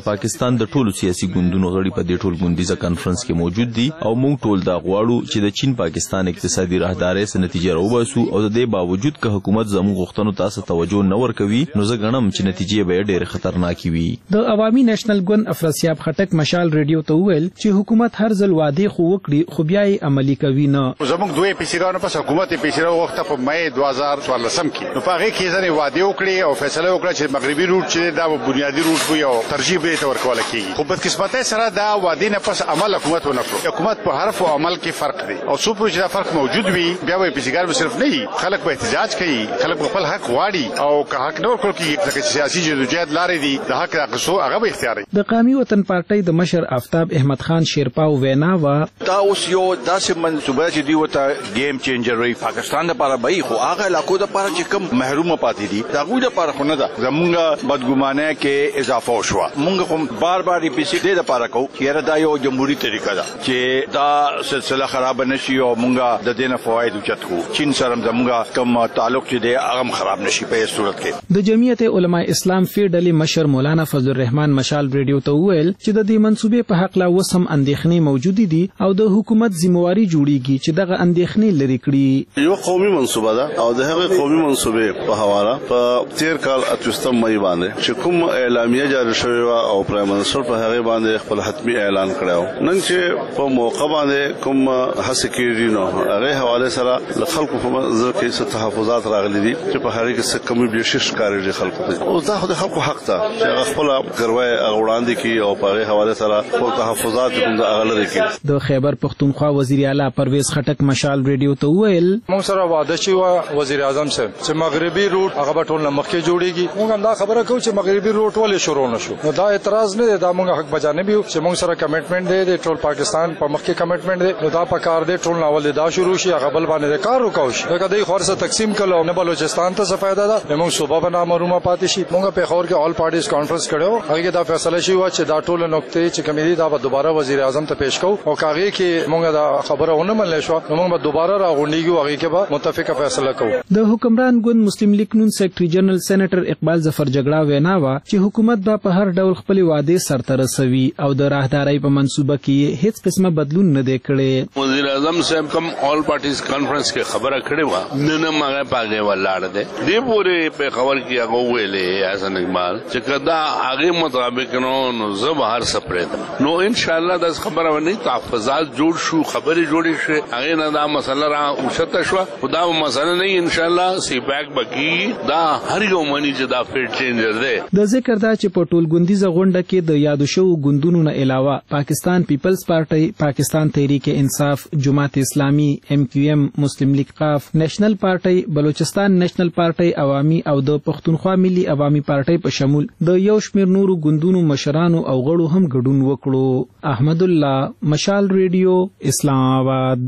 پاکستان د ټولو سیاسي ګوندونو غړي په دې ټول ګوندیزه کانفرنس کې موجود دي او موږ ټول دا غواړو چې د چین پاکستان اقتصادي راهدارۍ څخه نتیجه راوباسو او د دې باوجود که حکومت زموږ غوښتنو ته توجه نه ورکوي نو زه ګڼم چې نتیجې به ډېرې خطرناکې وي. د عوامي نېشنل ګوند افراسیاب خټک مشال ریډیو ته وویل چې حکومت هر ځل وعدې خو وکړي خو بیا یې عملي کوي نه. زموږ دوی پیسیرانو پس حکومت پیسیرا وخت په مې 2014 کې نو په هغه کې ځنې وعده وکړي او فیصله وکړه چې مغربي روټ چې دا بنیادی روټ وي او ترجیح به ته ورکول کیږي خو په قسمت سره دا وعده نه پس عمل حکومت ونه کړو. حکومت په حرف او عمل کې فرق دی او څو پروژه فرق موجود وي بیا به پیسیګار به صرف نه خلک به احتجاج کوي خلک په خپل حق واړي او که حق نه ورکول کیږي ځکه سیاسي جدوجہد لارې دي د حق اخیستو هغه به اختیاري. د قومي وطن پارټۍ د مشر آفتاب احمد خان شیرپاو وینا وا دا اوس یو داسې منصوبه چې دی وته گیم چینجر وي پاکستان لپاره به خو هغه علاقو لپاره چې کم محروم پاتې دي دا غوډه لپاره خو نه ده. زمونږ بدګمانه کې اضافه وشو مونږ کوم بار بار پیسې دې لپاره کو چې دا یو جمهوریت طریقه ده چې دا سلسله خراب نشي او مونږ د دینه فواید اوچت کو چین سره زمونږ کوم تعلق چې دی هغه خراب نشي په صورت کې. د جمعیت علماء اسلام فیډلی مشر مولانا فضل الرحمن مشال ریډیو ته وویل چې د دې منصوبې په حق لا وسم اندېښنې موجود دي او د حکومت ذمہواری جوړیږي چې دغه اندېښنې لري کړي. یو قومي منصوبه ده او د هغه قومي منصوبې په حواله په 13 کال 28 مې باندې چې کوم اعلامیه جاری شوې او پرایم منسټر په هغه باندې خپل حتمی اعلان کړو نن چې په موقع باندې کوم هڅه کېږي نو هغه حواله سره د خلکو په منځ کې څه تحفظات راغلي دي چې په هغه کې څه کمی بیشش کاري خلکو ته او دا خو د خلکو حق ته چې هغه خپل ګروي وړاندې کی او په هغه حواله سره خپل تحفظات کوم د اغل لري کې. د خیبر پختونخوا وزیر اعلی پرویز خټک مشال ریډیو ته وویل موږ سره وعده شوی وزیر اعظم صاحب چې مغربي روټ هغه ټول مخکې جوړیږي موږ هم دا خبره کوو چې مغربي روټ ولې شروع نشو نو دا اعتراض نه دی دا موږ حق بجانب یو چې موږ سره کمټمنټ دی د ټول پاکستان په مخکې کمټمنټ دی نو دا په کار دی ټول ناول دا شروع شي هغه بل باندې کار وکاو شي دا کدی خورسه تقسیم کړو نه بلوچستان ته څه فائدہ ده موږ صوبه بنا محرومه پاتې شي موږ په خور کې آل پارټیز کانفرنس کړو هغه دا فیصله شي چې دا ټول نقطې چې کمیټې دا به دوباره وزیر اعظم ته پیش کوو او کاغه کې موږ دا خبره ونه منل شو نو موږ به دوباره راغونډیږو هغه کې به متفقه فیصله کوو. د حکمران ګوند مسلم لیگ نون سیکریټری جنرال سېنیټر اقبال ظفر جګړه وینا وا چې حکومت به په هر ډول خپل وعده سرته رسوي او د راهدارۍ په منصوبه کې هیڅ قسمه بدلون نه دی کړی. وزیر اعظم صاحب کوم آل پارټیز کانفرنس کې خبره کړې و نه ماغه پاګه ولاړ دی دې پورې په خبر کې هغه ویلې حسن اقبال چې کدا هغه مطابق نو زه به هر سپریدم نو ان شاء الله دا خبره ونی تحفظات جوړ شو خبرې جوړې شي هغه نه دا مسله را اوشته شو خدا مسله نه ان شاء الله سی بیک بکی دا هر یو منی چې دا فیډ چینجر دی. د ذکر دا چې په ټول ګوندیزه غونډه کې د یادو شو ګوندونو نه علاوه پاکستان پیپلز پارټي پاکستان تحریک انصاف جماعت اسلامی MQM مسلم لیگ قاف نېشنل پارټي بلوچستان نېشنل پارټي عوامي او د پښتونخوا ملي عوامي پارټي په شمول د یو شمېر نورو ګوندونو مشرانو او غړو هم ګډون وکړو. احمد الله مشال ریډیو اسلام آباد.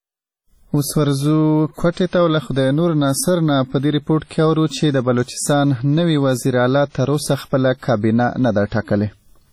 اوس ورځو کوټې ته له خدای نور ناصر نه په دې ریپورت کې اورو چې د بلوچستان نوي وزیر اعلی تر اوسه خپله کابینه نه ده ټاکلې.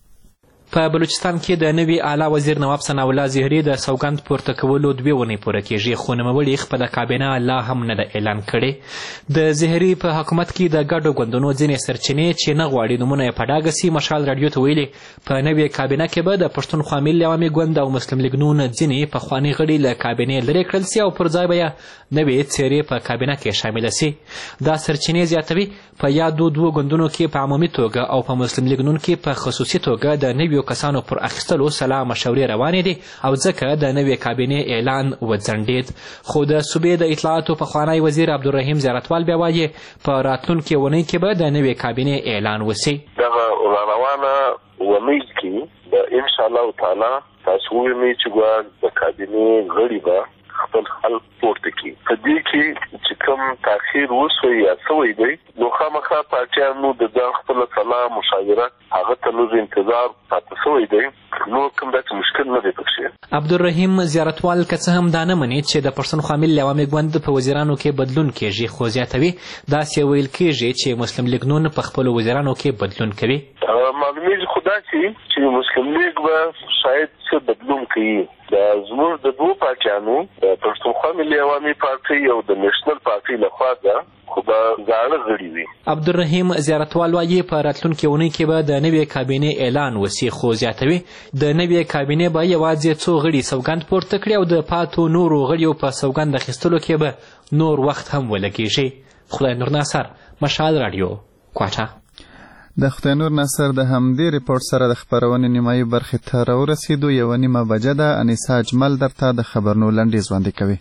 په بلوچستان کې د نوي اعلی وزیر نواب ثناء الله زهري د سوګند پورته کولو 2 ونې پوره کېږي خو نوموړي خپله کابینه لا هم نه ده اعلان کړې. د زهري په حکومت کې د ګډو ګوندونو ځینې سرچینې چې نه غواړي نومونه یې په ډاګه سي مشال راډیو ته ویلي په نوې کابینه کې به د پښتونخوا ملي عوامي ګوند او مسلم لیګ نون ځینې پخواني غړي له کابینې لرې کړل سي او پر ځای به یې نوې څیرې په کابینه کې شامله سي. دا سرچینې زیاتوي په یادو 2 ګوندونو کې په عمومي توګه او په مسلم لیګ نون کې په خصوصي توګه د نویو کسانو پر اخیستلو سلا مشورې روانې دي او ځکه د نوې کابینې اعلان وځنډېد. خو د صوبې د اطلاعاتو پخوانی وزیر عبدالرحیم زیارتوال بیا وایي په راتلونکې اونۍ کې به د نوې کابینې اعلان وسي. دغه روانه اونۍ کې به انشاءالله تعالی تاسو وینئ چې د کابینې غړي به خپل حل پورته کړي. په دې کې چې کوم تاخیر وشوی یا شوی دی نو خامخا پارټیانو د خپل سلا مشاورت هغه ته نور انتظار پاتې شوی دی نو کوم داسې مشکل نه دی پکې. عبدالرحیم زیارتوال که څه هم دا نه مني چې د پښتونخوا ملي عوامي ګوند په وزیرانو کې بدلون کېږي خو زیاتوي داسې ویل کېږي چې مسلم لیګ نون په خپلو وزیرانو کې بدلون کوي. ما معلومیږي خو داسې چې مسلم لیگ به شاید څه بدلون کوي. دا زموږ د دوه پارټیانو د پښتونخوا ملي عوامي پارټي او د نیشنل پارټي لخوا ده خو به زاړه غړي وي. عبدالرحیم زیارتوال وایي په راتلونکې اونۍ کې به د نوې کابینې اعلان وسي، خو زیاتوي د نوې کابینې به یوازې څو غړي سوګند پورته کړي او د پاتو نورو غړیو په سوګند اخیستلو کې به نور وخت هم ولګېږي. خدای نور ناصر، مشال راډیو، کوټه. د خدای نور ناصر د همدې ریپورت سره د خبرونې نیمایي برخې ته راورسېدو. 1:30 بجه ده. انیسا اجمل درته د خبرونو لنډیز وړاندې کوي.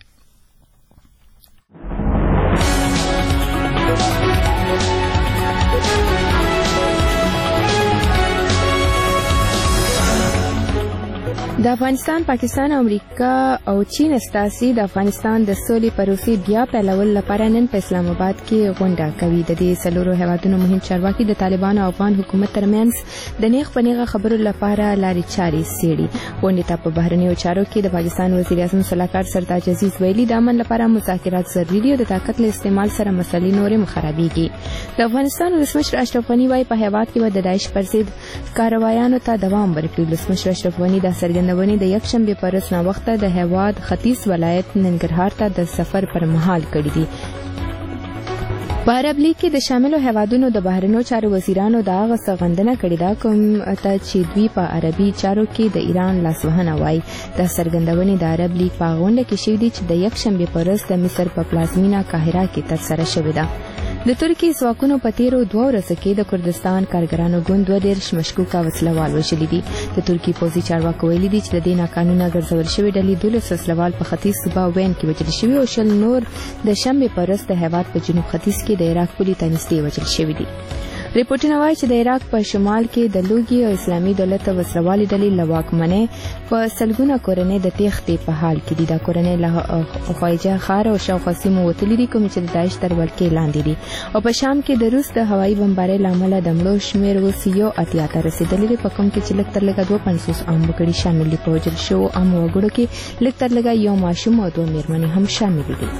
د افغانستان، پاکستان، امریکا او چین استازي د افغانستان د سولې پروسې بیا پیلولو لپاره نن په اسلام آباد کې غونډه کوي. د دې څلورو هیوادونو مهم چارواکي د طالبانو او افغان حکومت ترمنځ د نیغ په نیغه خبرو لپاره لارې چارې څېړي. غونډې ته په بهرنیو چارو کې د پاکستان وزیر اعظم صلاحکار سرتاج عزیز ویلي د امن لپاره مذاکرات ضروري دي او د طاقت له استعمال سره مسلې نورې هم خرابېږي. د افغانستان ولسمشر اشرف غني وایي په هیواد کې به د داعش پر ضد کاروایانو ته دوام ورکړي. ولسمشر اشرف غني د څرګندونې د یکشنبې په ورځ ناوخته د هیواد ختیځ ولایت ننګرهار ته د سفر پر مهال کړي دي. په عرب لیګ کې د شاملو هیوادونو د بهرنیو چارو وزیرانو د هغه څه غندنه کړې ده کوم ته چې دوی په عربي چارو کې د ایران لاسوهنه وایي. د څرګندونې د عرب لیګ په غونډه کې شوې دي چې د یکشنبې په ورځ د مصر په پلازمینه قاهره کې ترسره شوې ده. د ترکیې ځواکونو په تیرو 2 ورځو کې د کردستان کارګرانو ګوند 22 مشکوکه وسلوال وژلي دي. د ترکیې پوځي چارواکو ویلي دي چې د دې ناقانونه ګرځول شوې ډلې 12 وسلوال په ختیځ صوبه وین کې وژل شوي او 10 نور د شنبې په ورځ د هیواد په جنوب ختیځ کې د عراق پولې ته نږدې وژل شوي دي. ریپورټونه وایي چې د عراق په شمال کې د لوګي او اسلامي دولت وسلوالې ډلې له واکمنۍ په سلګونه کورنۍ د تېښتې په حال کې دي. دا کورنۍ له خواجه ښار او شاوخوا سیمو وتلي دي کومې چې د داعش تر ولکې لاندې دي. او په شام کې د روس د هوایي بمبارۍ له امله د مړو شمېر اوس 81 ته رسېدلی دی، په کوم کې چې لږ تر لږه 250 عام وګړي شامل دي. په وژل شوو عامو وګړو کې لږ تر لږه 1 ماشوم او 2 مېرمنې هم شامل دي.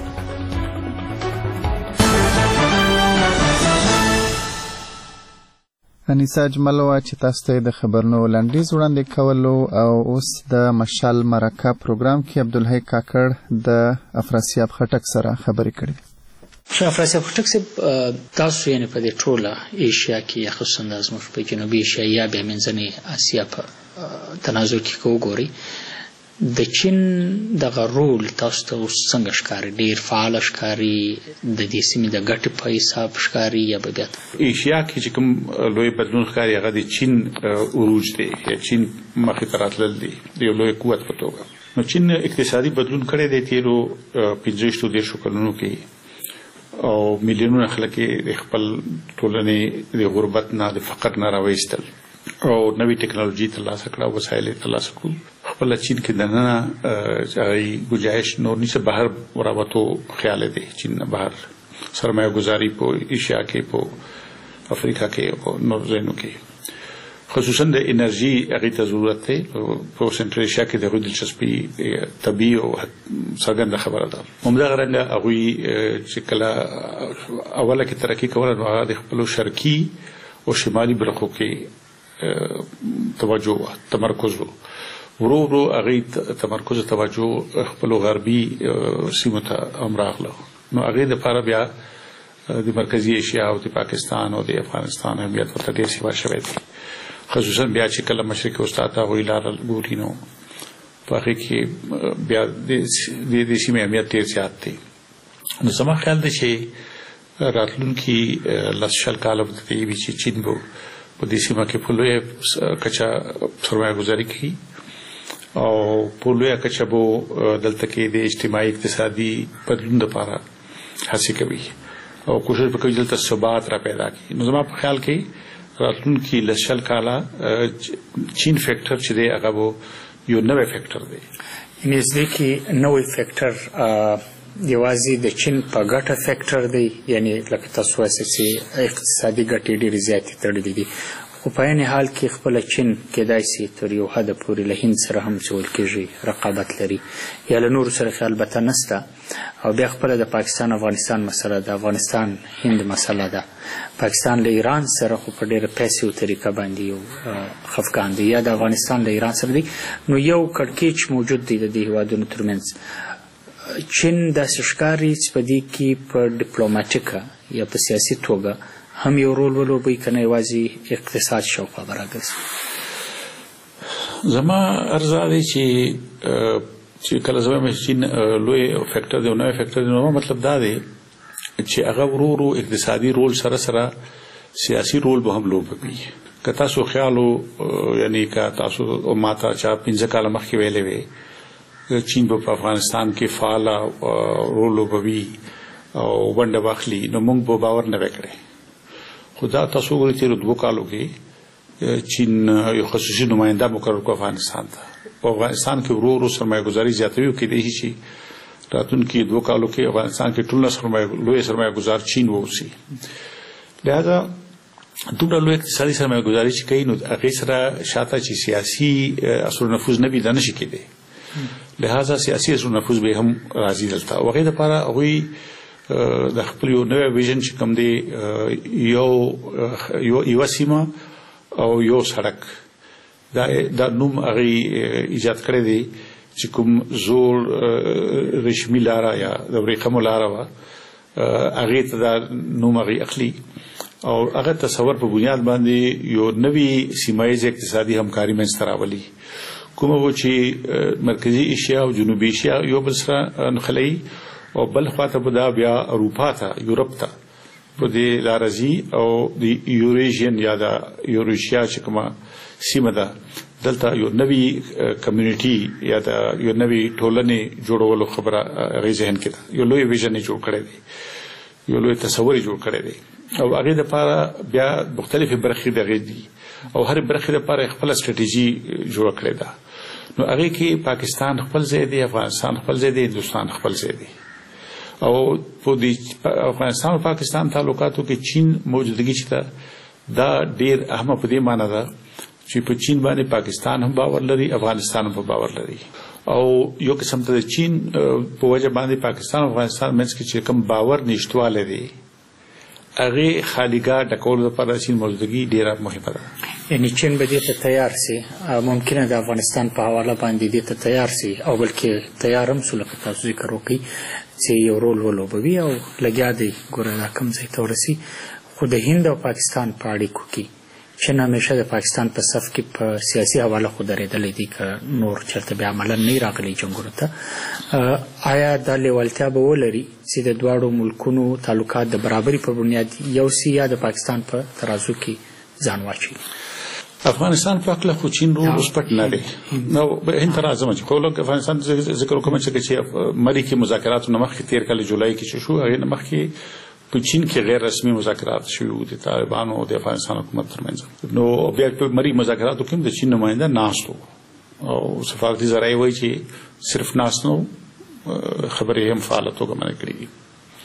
انیسا اجمل وه چې تاسو ته د خبرونو لنډیز وړاندې کولو. او اوس د مشال مرکه پروګرام کې عبدالحی کاکړ د افراسیاب خټک سره خبرې کړي. افراسیاب خټک صاحب، تاسو یعنې په دې ټوله ایشیا کې خصوصا زموږ په جنوبي ایشیا یا بیا منځنۍ اسیا په تنازع کې که وګورئ د چین دغه رول تاسو ته اوس څنګه ښکاري؟ ډېر فعاله ښکاري؟ د دې سیمې د ګټې په حساب ښکاري یا به بیا ایشیا کې چې کوم لوی بدلون ښکاري هغه د چین عروج دی یا چین مخې ته راتلل دی د یو لوی قوت په توګه. نو چین اقتصادي بدلون کړی دی تېرو 15-30 کلونو کې او میلیونونه خلک یې خپل ټولنې د غربت نه د فقر نه راویستل او نوې ټکنالوژي ترلاسه کړه، وسایل یې ترلاسه کړل. خپل چین کې دننه گنجائش نور نیسه بهر راوتو خیال دی. چین نه بهر سرمایه گذاری په ایشیا کې، په افریقا کې او نور ځایونو کې خصوصا د انرژي هغې ته ضرورت دی. په سنټرل ایشیا کې د هغوی دلچسپي طبیعي او څرګنده خبره ده. همدغه رنګه هغوی چې کله اوله کې ترقي کوله نو هغه د خپلو شرقي او شمالي برخو کې توجه و، تمرکز و. ورو ورو هغې تمرکز توجه خپلو غربي سیمو ته هم راغله. نو هغې دپاره بیا د مرکزي ایشیا او د پاکستان او د افغانستان اهمیت ورته ډېر سیوا شوی دی. خصوصا بیا چې کله مشرق وسطا ته هغوی لاره ګوري نو په هغې کې بیا د دې سیمې اهمیت ډېر زیات دی. نو زما خیال دی چې راتلونکي 10 کاله به دې وي چې چین به په دې سیمه کې په لویه کچه سرمایه گذاري کوي او په لویه کچه به دلته کې د اجتماعي اقتصادي بدلون لپاره هڅې کوي او کوشش به کوي دلته ثبات را پیدا کړي. نو زما په خیال کې راتلونکي 10 کاله چین فیکټر چې دی هغه به یو نوی فیکټر دی. نږدې کې نوی فیکټر یوازې د چین په ګټه فیکټر دی، یعنی لکه تاسو وایئ چې اقتصادي ګټې ډېرې زیاتې تړلې دي، خو په عین حال کې خپله چین کیدای شي تر یو حده پورې له هند سره هم چې ویل کېږي رقابت لري یا له نورو سره البته نسته او بیا خپله د پاکستان افغانستان مسله ده افغانستان هند مسله ده پاکستان له ایران سره خو په ډېره پیسیو طریقه باندې یو خفګان دی یا د افغانستان له ایران سره دی نو یو کړکېچ موجود دی د دې هېوادونو ترمنځ چین داسې ښکاري چې په دې کې په ډیپلوماټیکه یا په سیاسي توګه هم یو رول ولوبوي که نه یوازې اقتصاد شاوخوا به راګرځي زما عرض دا دی چې کله زه وایم چې چین لوی فیکټر دی او نوی فیکټر دی نو مطلب دا دی چې هغه ورو ورو اقتصادي رول سره سره سیاسي رول به هم لوبوي که تاسو خیال یعنی که تاسو ماته چا 15 کاله مخکې ویلې وې چین په افغانستان کې فعال رول لوبوي او ونډه واخلي نو موږ به باور نه وکړي خو دا تاسو ګورئ تېرو 2 کالو کې چین یو خصوصي نماینده مقرر کړ افغانستان ته په افغانستان کې ورو ورو سرمایه گذاري زیاتوي او کېدای شي راتلونکي 2 کالو کې افغانستان کې ټول لوی سرمایه گذار چین ووسي لہذا دومره لوی اقتصادي سرمایه گذاري چې کوي نو هغې سره شاته چې سیاسي اثر نفوذ نه وي دا نشي کېدی لہذا سیاسي اثر نفوذ به هم راځي دلته او هغې دپاره هغوی د خپل یو نوی ویژن چې کوم دی یوه سیمه او یو سړک دا نوم هغې ایجاد کړی دی چې کوم زوړ رشمي لاره یا د ورېښمو لاره وه هغې ته دا نوم هغې اخلي او هغه تصور په بنیاد باندې یو نوی سیمه ییزه اقتصادي همکاري منځته راولي کومه و چې مرکزي ایشیا او جنوبي ایشیا یو بل سره نښلوي او بل خواته به دا بیا اروپا ته یورپ ته په دې لاره ځي او د یوریشین یا د یوریشیا چې کومه سیمه ده دلته یو نوی کمیونټي یا د یو نوی ټولنې جوړولو خبره هغې ذهن کې ده یو لوی ویژن یې جوړ کړی دی یو لوی تصور یې جوړ کړی دی او هغې دپاره بیا مختلفې برخې د هغې دي او هرې برخې دپاره یې خپله سټراتیژي جوړه کړې ده نو هغې کې پاکستان خپل ځای دی افغانستان خپل ځای دی هندوستان خپل ځای دی او په افغانستان او پاکستان تعلقاتو کې چین موجودګي چې ده دا ډېر اهمه په دې معنی ده چې په چین باندې پاکستان هم باور لري افغانستان هم باور لري او یو قسم ته د چین په وجه باندې پاکستان او افغانستان منځ کې چې کوم باور نشتوالی دی هغې خالیګاه ډکولو لپاره د چین موجودګي ډېره مهمه ده یعنی چین به دې ته تیار سي ممکنه د افغانستان په حواله باندې دې ته تیار سي او بلکې تیار هم سو لکه تاسو ذکر وکړئ چې یو رول ولوبوي او لګیا دی ګوره دا کوم ځای ته ورسي خو د هند او پاکستان په اړیکو کې چین همیشه د پاکستان په صف کې په سیاسي حواله خو درېدلی دی که نور چېرته بیا عملا نه راغلی جنګونو ته آیا دا لیوالتیا به ولري چې د دواړو ملکونو تعلقات د برابري په بنیاد یو سي یا د پاکستان په ترازو کې ځان واچوي افغانستان په هکله خو چین رول اوس پټ نه دی نو هند ته راځم چې خو لږ افغانستان ذکر وکړم چې مری کې مذاکراتو نه مخکې تېر کال جولای کې چې شو هغې نه مخکې په چین کې غیر رسمي مذاکرات شوي وو د طالبانو او د افغانستان حکومت ترمنځ نو بیا په مری مذاکراتو کې هم د چین نماینده ناست و او سفارتي ذرایع وایي چې صرف ناست نه خبرې هم فعاله توګه منع کړي دي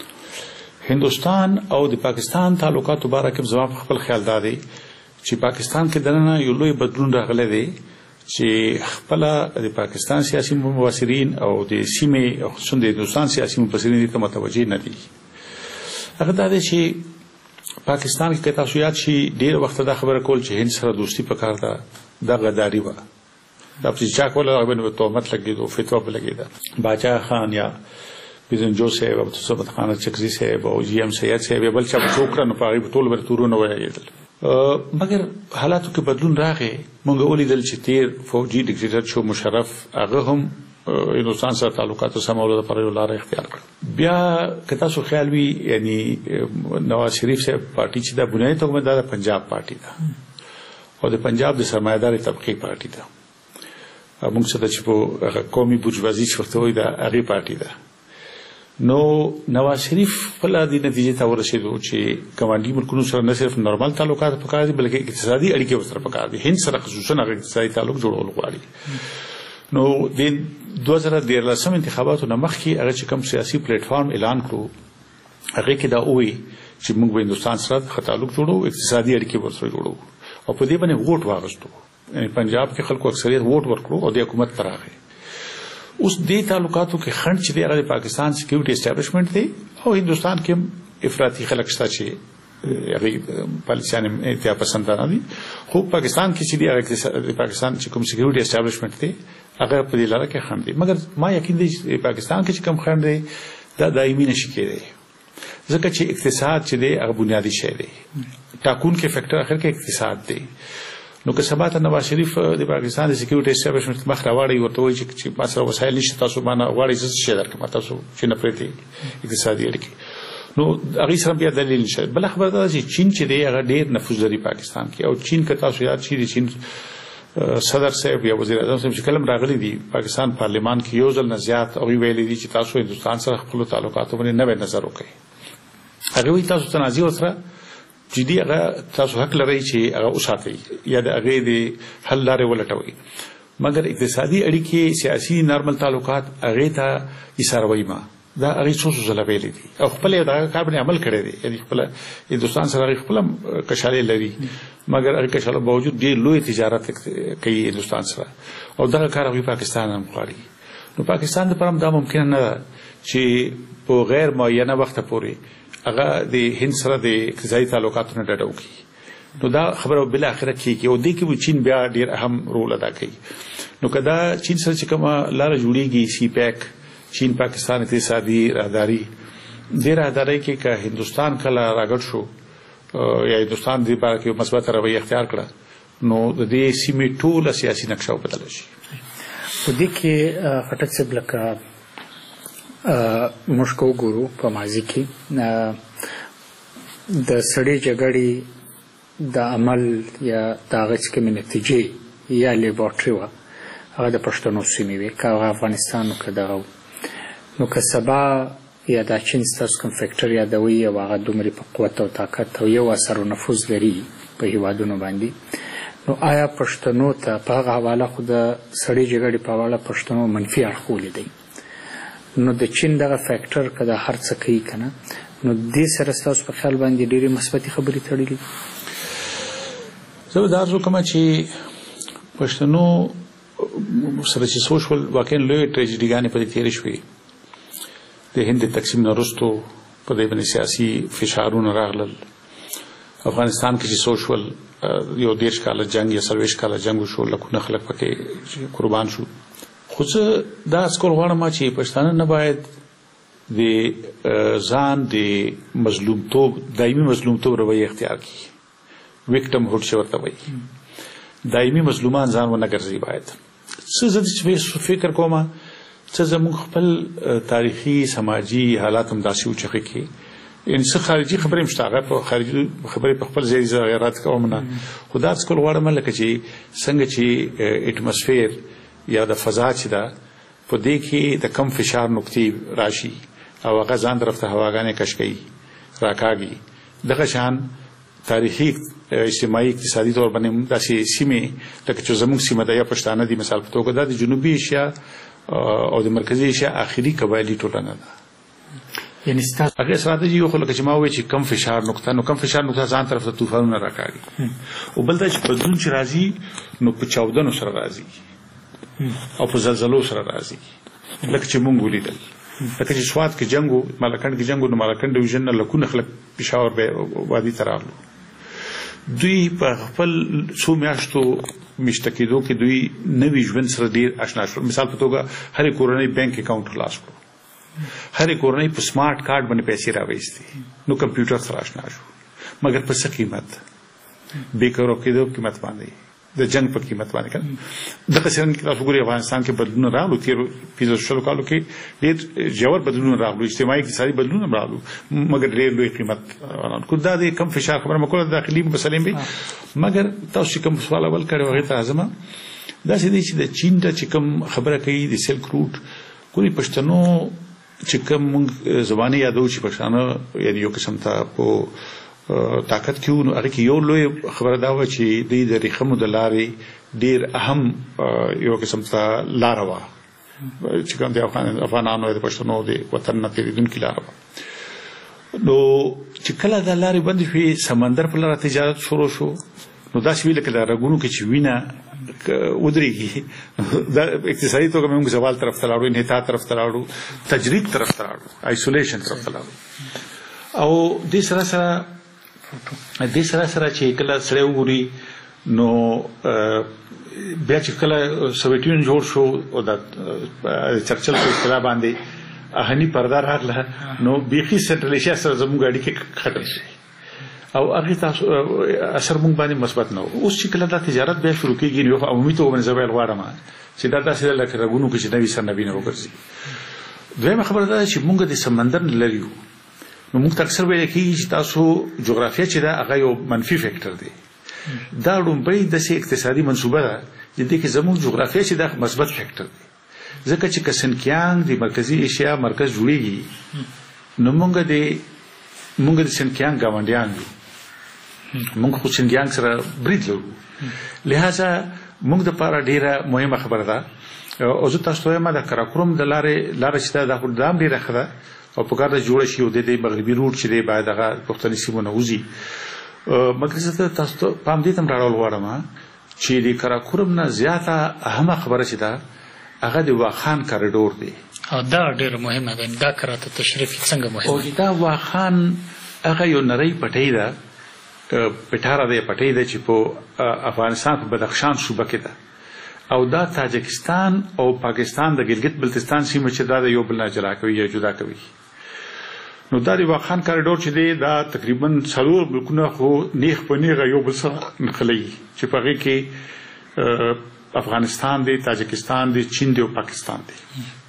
هندوستان او د پاکستان تعلقاتو باره کې زما په خپل خیال دا دی چې پاکستان کې دننه یو لوی بدلون راغلی دی چې خپله د پاکستان سیاسي مبصرین او د سیمې خصوصا د هندوستان سیاسي مبصرین دې ته متوجه نه دي هغه دا دی چې پاکستان کې تاسو یاد شي ډېر وخت دا خبره کول چې هند سره دوستي پکار ده دا غداري وه دا چې چا کوله هغه باندې تهمت لګېده فتوا به لګېده باچا خان یا بیزنجو صاحب او تصبت خان چکزي صاحب او جی ام سید صاحب بل چا څوک کړه نو په هغې په ټول باندې تورونه ویل مګر حالاتو کې بدلون راغی موږ ولیدل چې تیر فوجي ډیکټیټر شو مشرف هغه هم هندوستان سره تعلقاتو سمولو لپاره یو لاره اختیار کړه بیا که تاسو خیال وي یعنی نواز شریف صاحب پارټي چې دا بنیادي توګه دا د پنجاب پارټي ده او د پنجاب د سرمایه‌داري طبقې پارټي ده موږ څه چې په قومي بورژوازي چې ورته وایي دا هغې پارټي ده نو نواز شریف خپل د نتیجې ته ورسېدو چې ګاونډي ملکونو سره نه صرف نورمال تعلقات پکار دي بلکې اقتصادي اړیکې ورسره پکار دي هند سره خصوصا هغه اقتصادي تعلق جوړول غواړي نو د 2013 انتخاباتو نه مخکې هغه چې کوم سیاسي پلیټ فارم اعلان کړو هغې کې دا ووایي چې موږ به هندوستان سره ښه تعلق جوړو اقتصادي اړیکې ورسره جوړو او په دې باندې ووټ واغستو یعنی پنجاب کې خلکو اکثریت ووټ ورکړو او د حکومت تر راغی اوس دې تعلقاتو کې خنډ چې د پاکستان سکیورټي اسټابلیشمنت دی او هندستان کې افراطي خلک شته چې هغه پالیسیان اتیا پسندانه دي خو پاکستان کې چې د پاکستان چې کوم سکیورټي اسټابلیشمنت دی هغه په دې لاره کې خنډ دی مګر ما یقین دی چې پاکستان کې چې کوم خنډ دی دا دایمي نشي کېدی ځکه چې اقتصاد چې دی هغه بنیادی شی دی ټاکون کې فیکٹر اخر کې اقتصاد دی نو که سبا ته نواز شریف د پاکستان د سکیورټي اسټابلیشمنت مخ راوړی ورته وایي چې تاسو وسایل نشته تاسو باندې غواړئ چې څه درکړم تاسو چې نه پرېږدي اقتصادي اړیکې نو هغه سره بیا دلیل نشته بل خبره ده چې چین چې دی هغه ډېر نفوذ لري پاکستان کې او چین که تاسو یاد شي د چین صدر صاحب یا وزیر اعظم صاحب چې کلم راغلي دي پاکستان پارلیمان کې یو ځل نه زیات هغوی ویلي دي چې تاسو هندوستان سره خپلو تعلقاتو باندې نوی نظر وکړئ هغه وایي تاسو تنازع ورسره چې دی هغه تاسو حق لرئ چې هغه وساتئ یا د هغې د حل لارې ولټوئ مګر اقتصادي اړیکې سیاسي نارمل تعلقات هغې ته ایساروئ ما دا هغې څو ځله ویلي دي او خپل یې د هغه کار باندې عمل کړی دی یعنې خپله هندوستان سره هغې خپله کشالې لري مګر هغې کشالو باوجود ډېر لوی تجارت کوي هندوستان سره او دغه کار هغوی پاکستان هم غواړي نو پاکستان دپاره هم دا ممکنه نه ده چې په غیر معینه وخته پورې هغه د هند سره د اقتصادي تعلقاتو نه ډډه وکړي نو دا خبره بالاخره کېږي او دې کې به چین بیا ډېر اهم رول ادا کوي نو که دا چین سره چې کومه لاره جوړېږي سی پیک چین پاکستان اقتصادي راهداري دې راهدارۍ کې که هندوستان کله راګډ شو یا هندوستان دې لپاره کې مثبته رویه اختیار کړه نو د دې سیمې ټوله سیاسي نقشه وبدله شي په دې کې خټک صاحب لکه موږ که وګورو په ماضي کې د سړې جګړې د عمل یا د هغه چې کومې نتیجې یا لیبارټري وه هغه د پښتنو سیمې وې که هغه افغانستان که دغه نو که سبا یا دا چین ستاسو کوم فیکټر یادوي او هغه دومرې په قوت او طاقت او یو اثر و نفوذ لري په هیوادونو باندې نو آیا پښتنو ته په هغه حواله خو د سړې جګړې په حواله پښتنو منفي اړخ ولیدی نو د چین دغه فیکټر که دا هر څه کوي که نه نو دې سره ستاسو په خیال باندې ډېرې مثبتې خبرې تړلي زه به دا عرض وکړم چې پښتنو سره چې څه وشول واقعا لویې ټریجډیګانې په دې تېرې شوې د هند د تقسیم نه وروستو په دې باندې سیاسي فشارونه راغلل افغانستان کې چې څه وشول یو 30 کاله جنګ یا 40 کاله جنګ وشو لکونه خلک پکې قربان شو خو زه دا اسکول غواړم چې پښتانه نه باید د ځان د مظلومتوب دایمي مظلومتوب رویه اختیار کړي وکټم هوډ چې ورته وایي دایمي مظلومان ځان ونه ګرځي باید څه زه چې فکر کوم څه زموږ خپل تاریخي سماجي حالات هم داسې وچغې کې ان څه خارجي خبرې هم شته هغه په خارجي خبرې په خپل ځای غیرت کوم نه خو دا اسکول غواړم لکه چې څنګه چې اټماسفیر یا د فضا چې ده په دې کې د کم فشار نقطې راشي او هغه ځان طرف ته هواګانې کش کوي راکاږي دغه شان تاریخي اجتماعي اقتصادي طور باندې داسې سیمې لکه چې زموږ سیمه ده یا پښتانه دي مثال په توګه دا د جنوبي ایشیا او د مرکزي ایشیا آخري قبایلي ټولنه ده یعنی ستاسو هغه استراتیجي یو خو لکه چې ما وایي چې کم فشار نقطه نو کم فشار نقطه ځان طرف ته طوفانونه راکاږي او بل دا چې بدلون چې راځي نو په چاودنو سره راځي او په زلزلو سره راځي لکه چې مونږ ولیدل لکه چې سوات کې جنگ و مالکند کې جنگ و نو مالکند ډیویژن نه لکونه خلک پېښور به وادي ته راغلو دوی په خپل څو میاشتو میشته کېدو کې دوی نوي ژوند سره ډېر اشنا شول مثال په توګه هرې کورنۍ بینک اکاونټ خلاص کړو هرې کورنۍ په سمارټ کارډ باندې پیسې راوایستې نو کمپیوټر سره اشنا شو مګر په څه قیمت بېکاره کېدو قیمت باندې د جنگ په قیمت باندې کړه دغه څرنګه کې تاسو ګورئ افغانستان کې بدلون راغلو تیرو 15 کالو کې ډېر ژور بدلون راغلو اجتماعي اقتصادي بدلون راغلو مګر ډېر لوی قیمت کو دا د کم فشار خبره مکو داخلي مسلې به مګر تاسو کوم سوال اول کړو هغه ته اعظم دا چې د چین ته چې کوم خبره کوي د سلک روټ کومي پښتنو چې کوم زبانه یادو چې پښتانه یعنی یو قسم ته په طاقت کې نو هغه کې یو لوی خبره دا و چې د ریخمو د لارې ډیر اهم یو قسم ته لار و چې کوم د افغانانو د پښتنو د وطن نه تیریدونکي لار و نو چې کله د لارې بند شوې سمندر په لاره تجارت شروع شو نو دا شویل کې د رګونو کې چې وینه ودرېږي دا اقتصادي توګه موږ زوال طرف ته لاړو، انحطاط طرف ته لاړو، تجرید طرف ته لاړو، آیسولیشن طرف ته لاړو. او دې سره چې کله سړی وګوري نو بیا چې کله سوویت یونین جوړ شو او د چرچل په اصطلاح باندې اهنی پرده راغله نو بیخي سنټرل ایشیا سره زموږ اړیکې خټل شي او هغه تاسو اثر مونږ باندې مثبت نه. اوس چې کله دا تجارت بیا شروع کیږي نو عمومي توګه باندې زویل غواړم چې دا داسې لکه رغونو کې چې نوې سر نبی نه وګرځي. دویمه خبره دا چې مونږ د سمندر لريو نو مونږ اکثر ویل کېږي چې تاسو جغرافیه چې دا هغه یو منفي فیکټر دی. دا لومبۍ د اقتصادي منصوبه ده چې د کې زموږ جغرافیه چې دا مثبت فیکټر دی ځکه چې کسنکیانګ د مرکزی ایشیا مرکز جوړیږي نو مونږ د سنکیانګ گاونډیان یو، مونږ خو سنکیانګ سره برید لرو، لہذا مونږ د پاره ډیره مهمه خبره ده. او زه تاسو ته وایم د کراکوم د لارې چې دا د خدام ډیره خبره او په کار د جوړ شي او د مغربي روټ چې دی باید هغه پښتني سیمونه وزي. مګر زه تاسو ته پام دې تم راول غواړم چې د کراکوم نه زیاته اهمه خبره چې ده هغه د واخان کریډور دی او دا ډیره مهمه ده. دا کراته تشریف څنګه مهمه او دا واخان هغه یو نری پټی ده، پټاره دی پټی ده چې په افغانستان په بدخشان صوبه کې ده او دا تاجکستان او پاکستان د ګلګت بلتستان سیمه چې دا یو بل نه جلا کوي یا جدا کوي. نو دا د واخان کریډور چې دی دا تقریبا 4 ملکونه خو نیغ په نیغه یو بل سره نښلي چې په هغې کې افغانستان دی، تاجکستان دی، چین دی او پاکستان دی.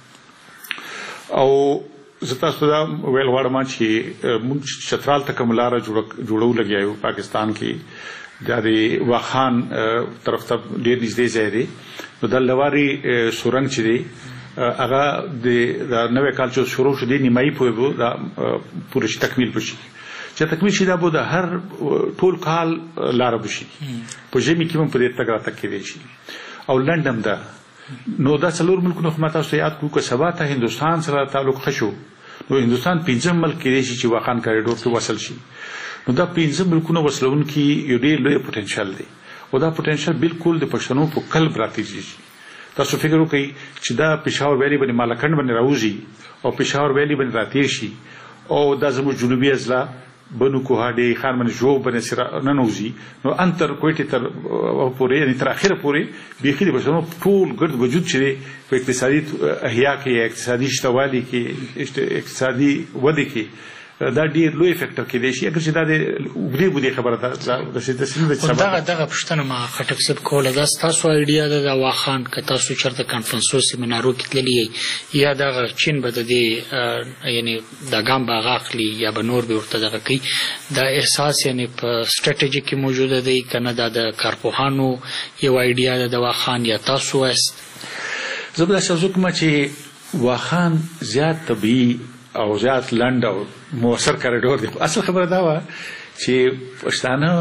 او زه تاسو دا ویل غواړم چې موږ چترال ته کوم لاره جوړو لګیا یو پاکستان کې دا د واخان طرف ته ډېر نږدې ځای دی. نو دا لواري سورنګ چې دی هغه د نوې کال چې شروع شو دی نیمایي پورې دا پوره تکمیل بشي چې تکمیل شي دا به د هر ټول کال لاره بشي په ژمي کې هم په دې تګ راتګ کېدی شي او لنډم ده. نو دا 4 ملکونه خو ما تاسو یاد کړو که سبا ته هندوستان سره تعلق خشو نو هندوستان 5 ملک کېدی شي چې واخان کریډور ته وصل شي. نو دا 5 ملکونه وصلون کې یو ډېر لوی پوتنشل دی او دا پوتنشل بالکل د پښتنو په قلب راتېږي. تاسو فکر وکړئ چې دا پېښور ویلي باندې مالکند باندې راوځي او پېښور ویلي باندې راتېر شي او دا زموږ جنوبي اضلاع بنو کوهاډي خان باندې جو باندې سره ننوځي نو انتر کوټې تر پورې یعنی تر اخره پورې بیخي د پښتنو ټول ګرد وجود چې په اقتصادي احیا کې اقتصادي شتوالي کې اقتصادي وده کې دا ډیر لوی فیکټر کې دی چې اگر چې دا د وګړي بودی خبره ده د سیستم د سبب دغه پښتنه ما خټک سب کوله دا تاسو ایډیا ده د واخان ک تاسو چرته کانفرنسو سیمینارو کې تللی یا د چین بد دی یعنی د ګام باغ اخلي یا بنور به ورته دغه کوي دا احساس یعنی په سټریټیجی کې موجوده دی کنه د کارپوهانو یو ایډیا ده د واخان یا تاسو است زبر شاوزو کوم چې واخان زیات طبي او زیات لنډ او موثر کریډور دی. اصل خبره دا و چې پښتانه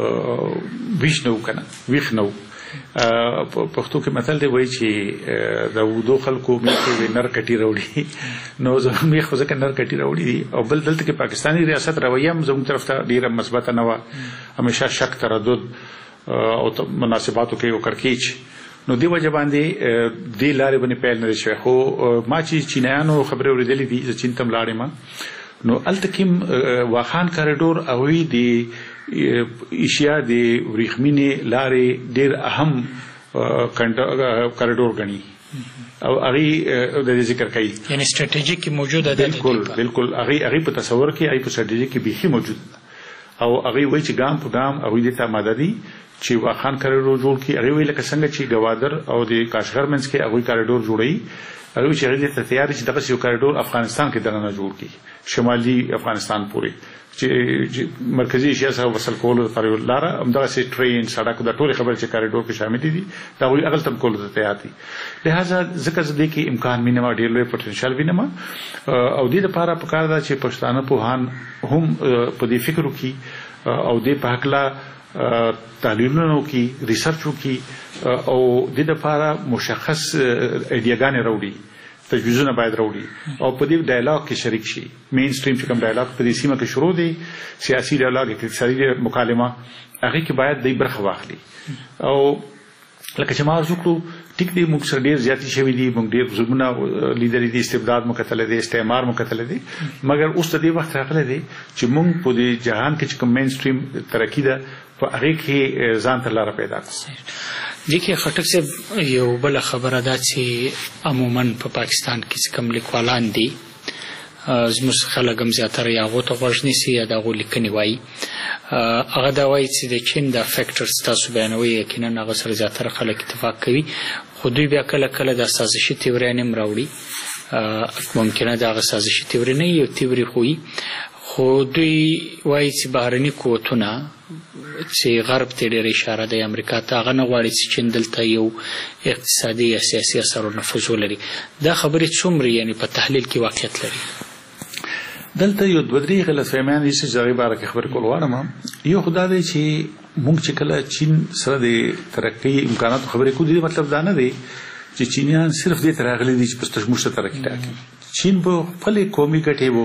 ویښنو کنه ویښنو پښتو کې متل دی وایي چې د ودو خلکو مې نر کټي راوړي نو زموږ خو ځکه نر کټي راوړي او بل دلته کې پاکستاني ریاست رویه هم زموږ طرف ته ډیره مثبت نه و، همیشه شک تردد او مناسباتو کې وکړ کېچ نو دی وجه باندې دی لارې باندې پیل نه شي. خو ما چې چینایانو خبرې اورېدلې دي چې چین ته لاړم نو التکیم واخان کریډور او دی ایشیا دی ورېخمینې لارې ډېر اهم کریډور غني او هغه د ذکر کوي یعنی سټریټیجیک موجوده ده. بالکل هغه په تصور کې هغه په سټریټیجیک کې به موجود او هغه وایي چې ګام په ګام هغه د ته مددي چې واخان کریډور جوړ کی هغه ویل څنګه چې گوادر او د کاشغر منځ کې هغه کریډور جوړي هغه چې هغه ته تیار چې دغه یو کریډور افغانستان کې دننه جوړ کی شمالي افغانستان پورې چې مرکزی ایشیا سره وصل کول لپاره لاره همدغه سي ټرین سړک د ټول خبر چې کریډور کې شامل دي دا وی اغل تم کول ته تیار دي. لہذا ځکه دې کې امکان مینه ډیر لوی پوتنشل وینم او دې لپاره پکار دا چې پښتانه پوهان هم په دې فکر وکړي او دې په حق لا تحلیلونو کې ریسرچ وکړي او د دې لپاره مشخص ایډیاګانې راوړي، تجویزونه باید راوړي او په دې ډایلاګ کې شریک شي. مین سټریم چې کوم ډایلاګ په دې سیمه کې شروع دی، سیاسي ډایلاګ، اقتصادي مکالمه، هغه کې باید د برخه واخلي او لکه چې ما وکړو ټیک دی موږ سره ډیر زیاتی شوی دي موږ ډیر ظلمونه لیدلې دي استبداد مکتل دي استعمار مکتل دي مګر اوس د دې وخت راغلی دی چې موږ په دې جهان کې چې کوم مین سټریم ترقی ده په هغه کې ځان ته لار پیدا کړو دغه خټک صاحب یو بل خبره ده چې عموما په پاکستان کې کوم لیکوالان دي زموږ خلک هم زیاتره یا هغو ته غوږ نیسي یا د هغو لیکنې وایي هغه دا وایي چې د چین دا فیکټرز تاسو بیانوئ یقینا هغه سره زیاتره خلک اتفاق کوي خو دوی بیا کله کله د سازشي تیوریان هم راوړي ممکنه د هغه سازشي تیوري نه یو تیوري خو خو دوی وایي چې بهرني قوتونه چې غرب ته ډېره اشاره ده امریکا ته هغه نه غواړي چې چین دلته یو اقتصادي یا سیاسي اثر و نفوذ ولري دا خبرې څومره یعنې په تحلیل کې واقعیت لري دلته یو دوه درې غلطفهمیان دي چې هغې باره کې خبرې کول غواړم یو خو دا دی چې موږ چې کله چین سره د ترقۍ امکاناتو خبرې کوو د دې مطلب دا نه دی چې چینیان صرف دې ته راغلي دي چې موږ ته ترقي راکړي چین به خپلې قومي ګټې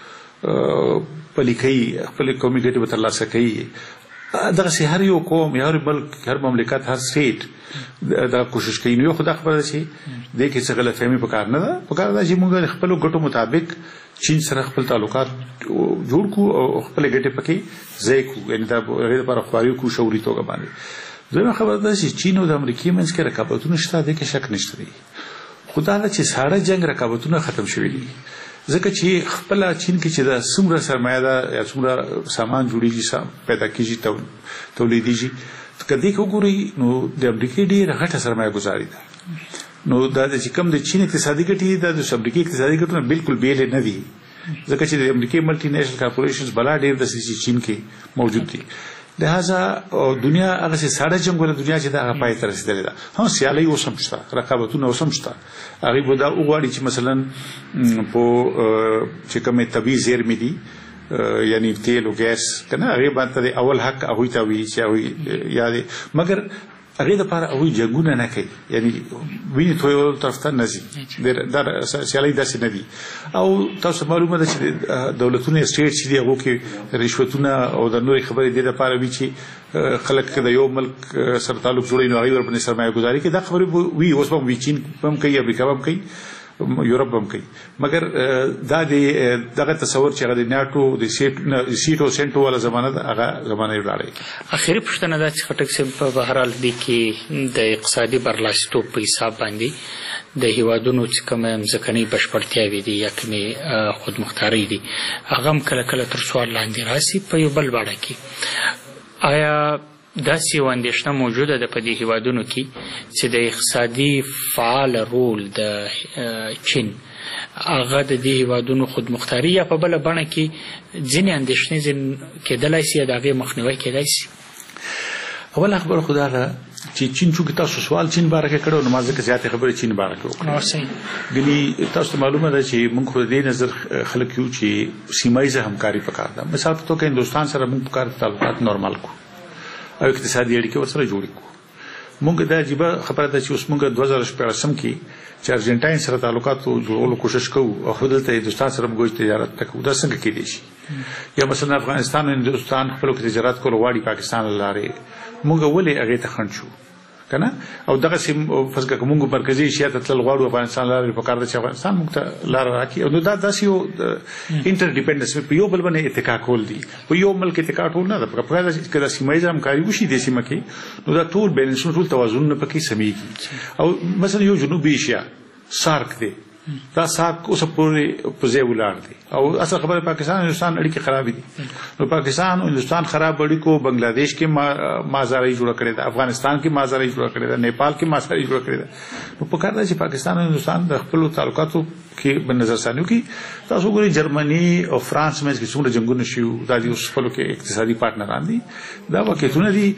به پلي کوي خپلې قومي ګټې به ترلاسه کوي دغسې هر یو قوم یا هر ملک هر مملکت هر سټیټ دا کوشش کوي نو یو خو دا خبره ده چې دې کې څه غلطفهمي پکار نه ده پکار ده چې موږ د خپلو ګټو مطابق چین سره خپل تعلقات جوړ کړو او خپلې ګټې پکې ځای کړو یعنې دا هغې لپاره خواري وکړو شعوري توګه باندې دویمه خبره ده چې چین او د امریکې منځ کې رقابتونه شته دې کې شک نشته دی خو دا ده چې ساړه جنګ رقابتونه ختم شوي دي ځکه چې خپله چین کې چې دا څومره سرمایه ده یا څومره سامان جوړېږي پیدا کېږي تولیدېږي که دې کې وګورئ نو د امریکې ډېره غټه سرمایه ګزاري ده نو دا چې کوم د چین اقتصادي ګټې دا د امریکې اقتصادي ګټونه بالکل بیلې نه دي ځکه چې د امریکې ملټي نیشنل کارپوریشنز بلا ډېر داسې چین کې موجود دي لہذا دنیا هغسې ساړه جنګونه دنیا چې دا هغه پای ته رسېدلې ده هم سیالۍ اوس هم شته رقابتونه اوس هم شته هغوی به دا وغواړي چې مثلا په چې کومې طبیعي زیرمې دي یعنی تیل او ګیس که نه هغې باندې د اول حق هغوی ته وي چې هغوی یا مګر هغې دپاره هغوی جنګونه نه کوي یعنی وینې تویولو طرف ته نه ځي دا سیالۍ داسې نه دي او تاسو معلومه ده چې دولتونه سټیټ چې دي هغو کې رشوتونه او د نورې خبرې دې دپاره وي چې خلک د یو ملک سره تعلق جوړوي نو هغوی ورباندې سرمایه ګزاري کوي دا خبرې وي اوس به هم وي چین به هم کوي امریکا به هم کوي یورپ هم کوي مګر دا د دغه تصور چې هغه د ناټو د سیټ او سینټو والا زمانه ده هغه زمانه یې ولاړې اخري پوښتنه دا چې خټک صاحب په بهرحال دې کې د اقتصادي برلاسیتوب په حساب باندې د هیوادونو چې کومه ځمکنۍ بشپړتیاوې دي یا کومې خودمختارۍ دي هغه هم کله کله تر سوال لاندې راسي په یو بل باړه کې آیا داسې یو اندېښنه موجوده ده په دې هیوادونو کې چې د اقتصادي فعال رول د چین هغه د دې هیوادونو خودمختاري یا په بله بڼه کې ځینې اندېښنې کېدلی شي یا د هغې مخنیوی کېدی شي اوله خبره خو دا ده چې چین چونکې تاسو سوال چین باره کې کړی نو ما ځکه زیاتې خبرې چین باره کې وکړې ګنې تاسو ته معلومه ده چې موږ خو د دې نظر خلک یو چې سیمه ییزه همکاري پکار ده مثال په توګه هندوستان سره موږ پکار تعلقات نورمال کو او اقتصادي اړیکې ورسره جوړې کړو موږ دا عجیبه خبره ده چې اوس موږ 2014 کې چې ارجنټاین سره تعلقات جوړولو کوشش کوو او خو دلته هندوستان سره موږ تجارت نه کوو دا څنګه کېدی شي یا مثلا افغانستان او هندوستان خپلو کې تجارت کول غواړي پاکستان له لارې موږ ولې هغې ته خنډ شو که نه او دغسې فرض کړه که موږ مرکزي ایشیا ته تلل غواړو افغانستان لارې پکار ده چې افغانستان موږ ته لاره راکړي نو دا داسې یو انټر ډیپنډنس په یو بل باندې اتکا کول دي په یو ملک اتکا ټول نه ده پکار ده چې د سیمه ییزه همکاري وشي دې سیمه کې نو دا ټول بیلنسونه ټول توازنونه پکې سمیږي او مثلا یو جنوبي ایشیا سارک دی دا سارک اوس پورې په ځای ولاړ دی او اصل خبره پاکستان هندوستان اړیکې خرابې دي نو پاکستان او هندوستان خراب اړیکو بنگلادیش کې مازارۍ جوړه کړې ده افغانستان کې مازارۍ جوړه کړې ده نیپال کې مازارۍ جوړه کړې ده نو پکار ده چې پاکستان او هندوستان د خپلو تعلقاتو کې په نظرثاني وکړي تاسو ګورئ جرمني او فرانس منځ کې څومره جنګونه شوي دا دي اوس خپلو کې اقتصادي پارټنران دي دا واقعیتونه دي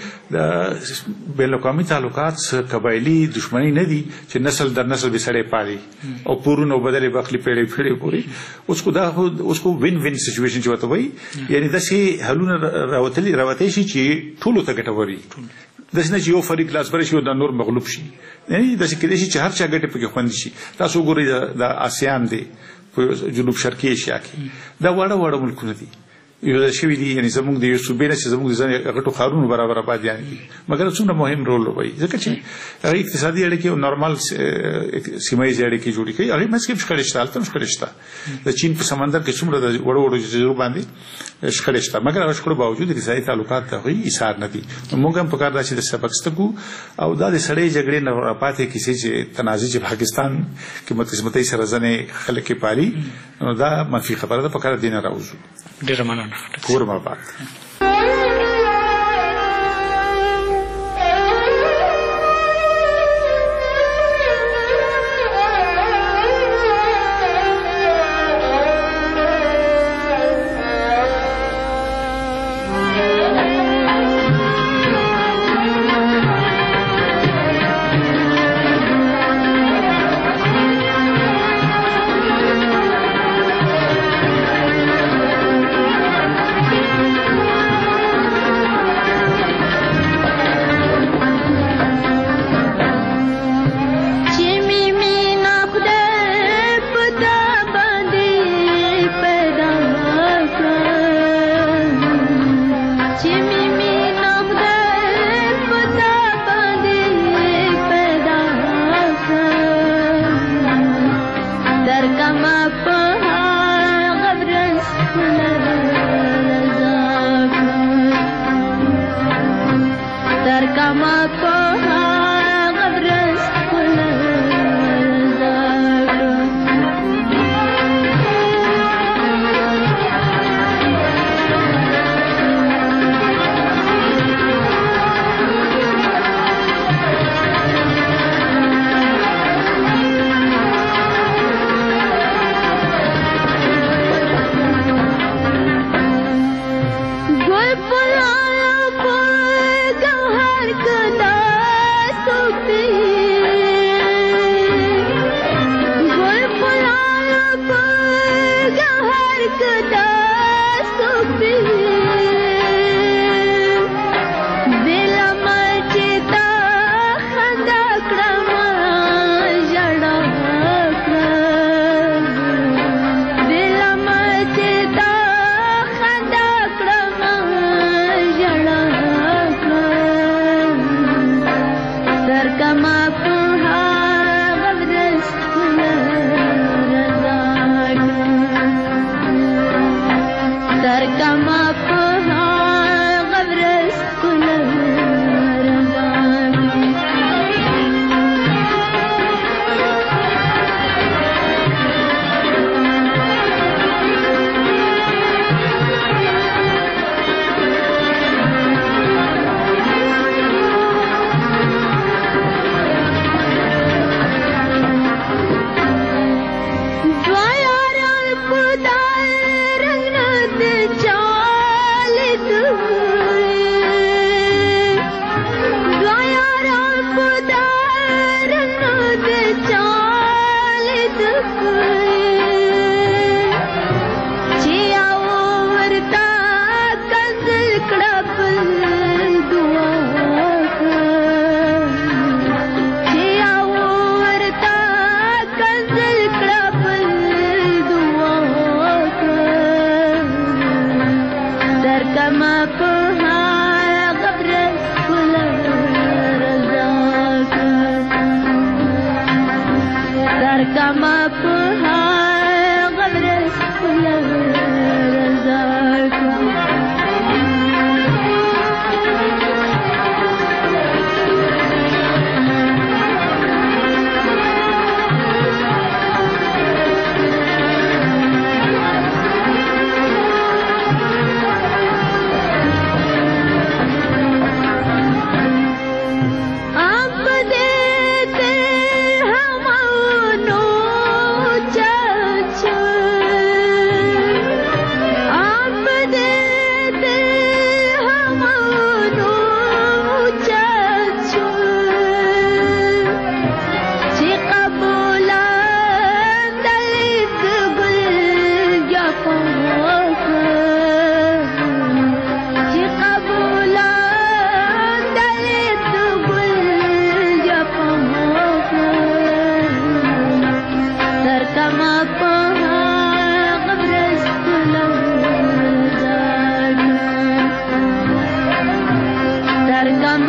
د بین الاقوامي تعلقات قبایلي دښمني نه دي چې نسل در نسل به سړی پالي او پورونه بدلې بخلي پیړۍ پورې اوس کو دا اوس کو وین وین سچویشن چې ورته وایي یعنې داسې حلونه راوتی شي چې ټولو ته ګټور وي داسې نه چې یو فریق لاس بری شي او دا نور مغلوب شي یعنې داسې کېدای شي چې هر چا ګټې پکې خوندي شي تاسو وګورئ د آسیان دی په جنوب شرقي ایشیا کې دا واړه ملکونه دي یو شوی دي یعنی زموږ د یو صوبې نه چې زموږ د ځان غټو ښارونو برابر آباد یعنی مګر څومره مهم رول لوبوي ځکه چې هغه اقتصادي اړیکې او نورمال سیمه ییزې اړیکې جوړې کوي هغه مسکه شخړې شته البته شخړې شته د چین په سمندر کې څومره د وړو وړو جزیرو باندې شخړې شته مګر هغه شخړو باوجود اقتصادي تعلقات ته هیڅ اثر نه دي موږ هم په کار راشي د سبق ستګو او دا د سړې جګړې نه راپاتې کیسې چې تنازع چې پاکستان کې متقسمتۍ سره ځنې خلک کې پالي نو دا منفي خبره ده په کار دینه راوځو ډېر مننه پور مربع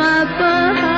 زما په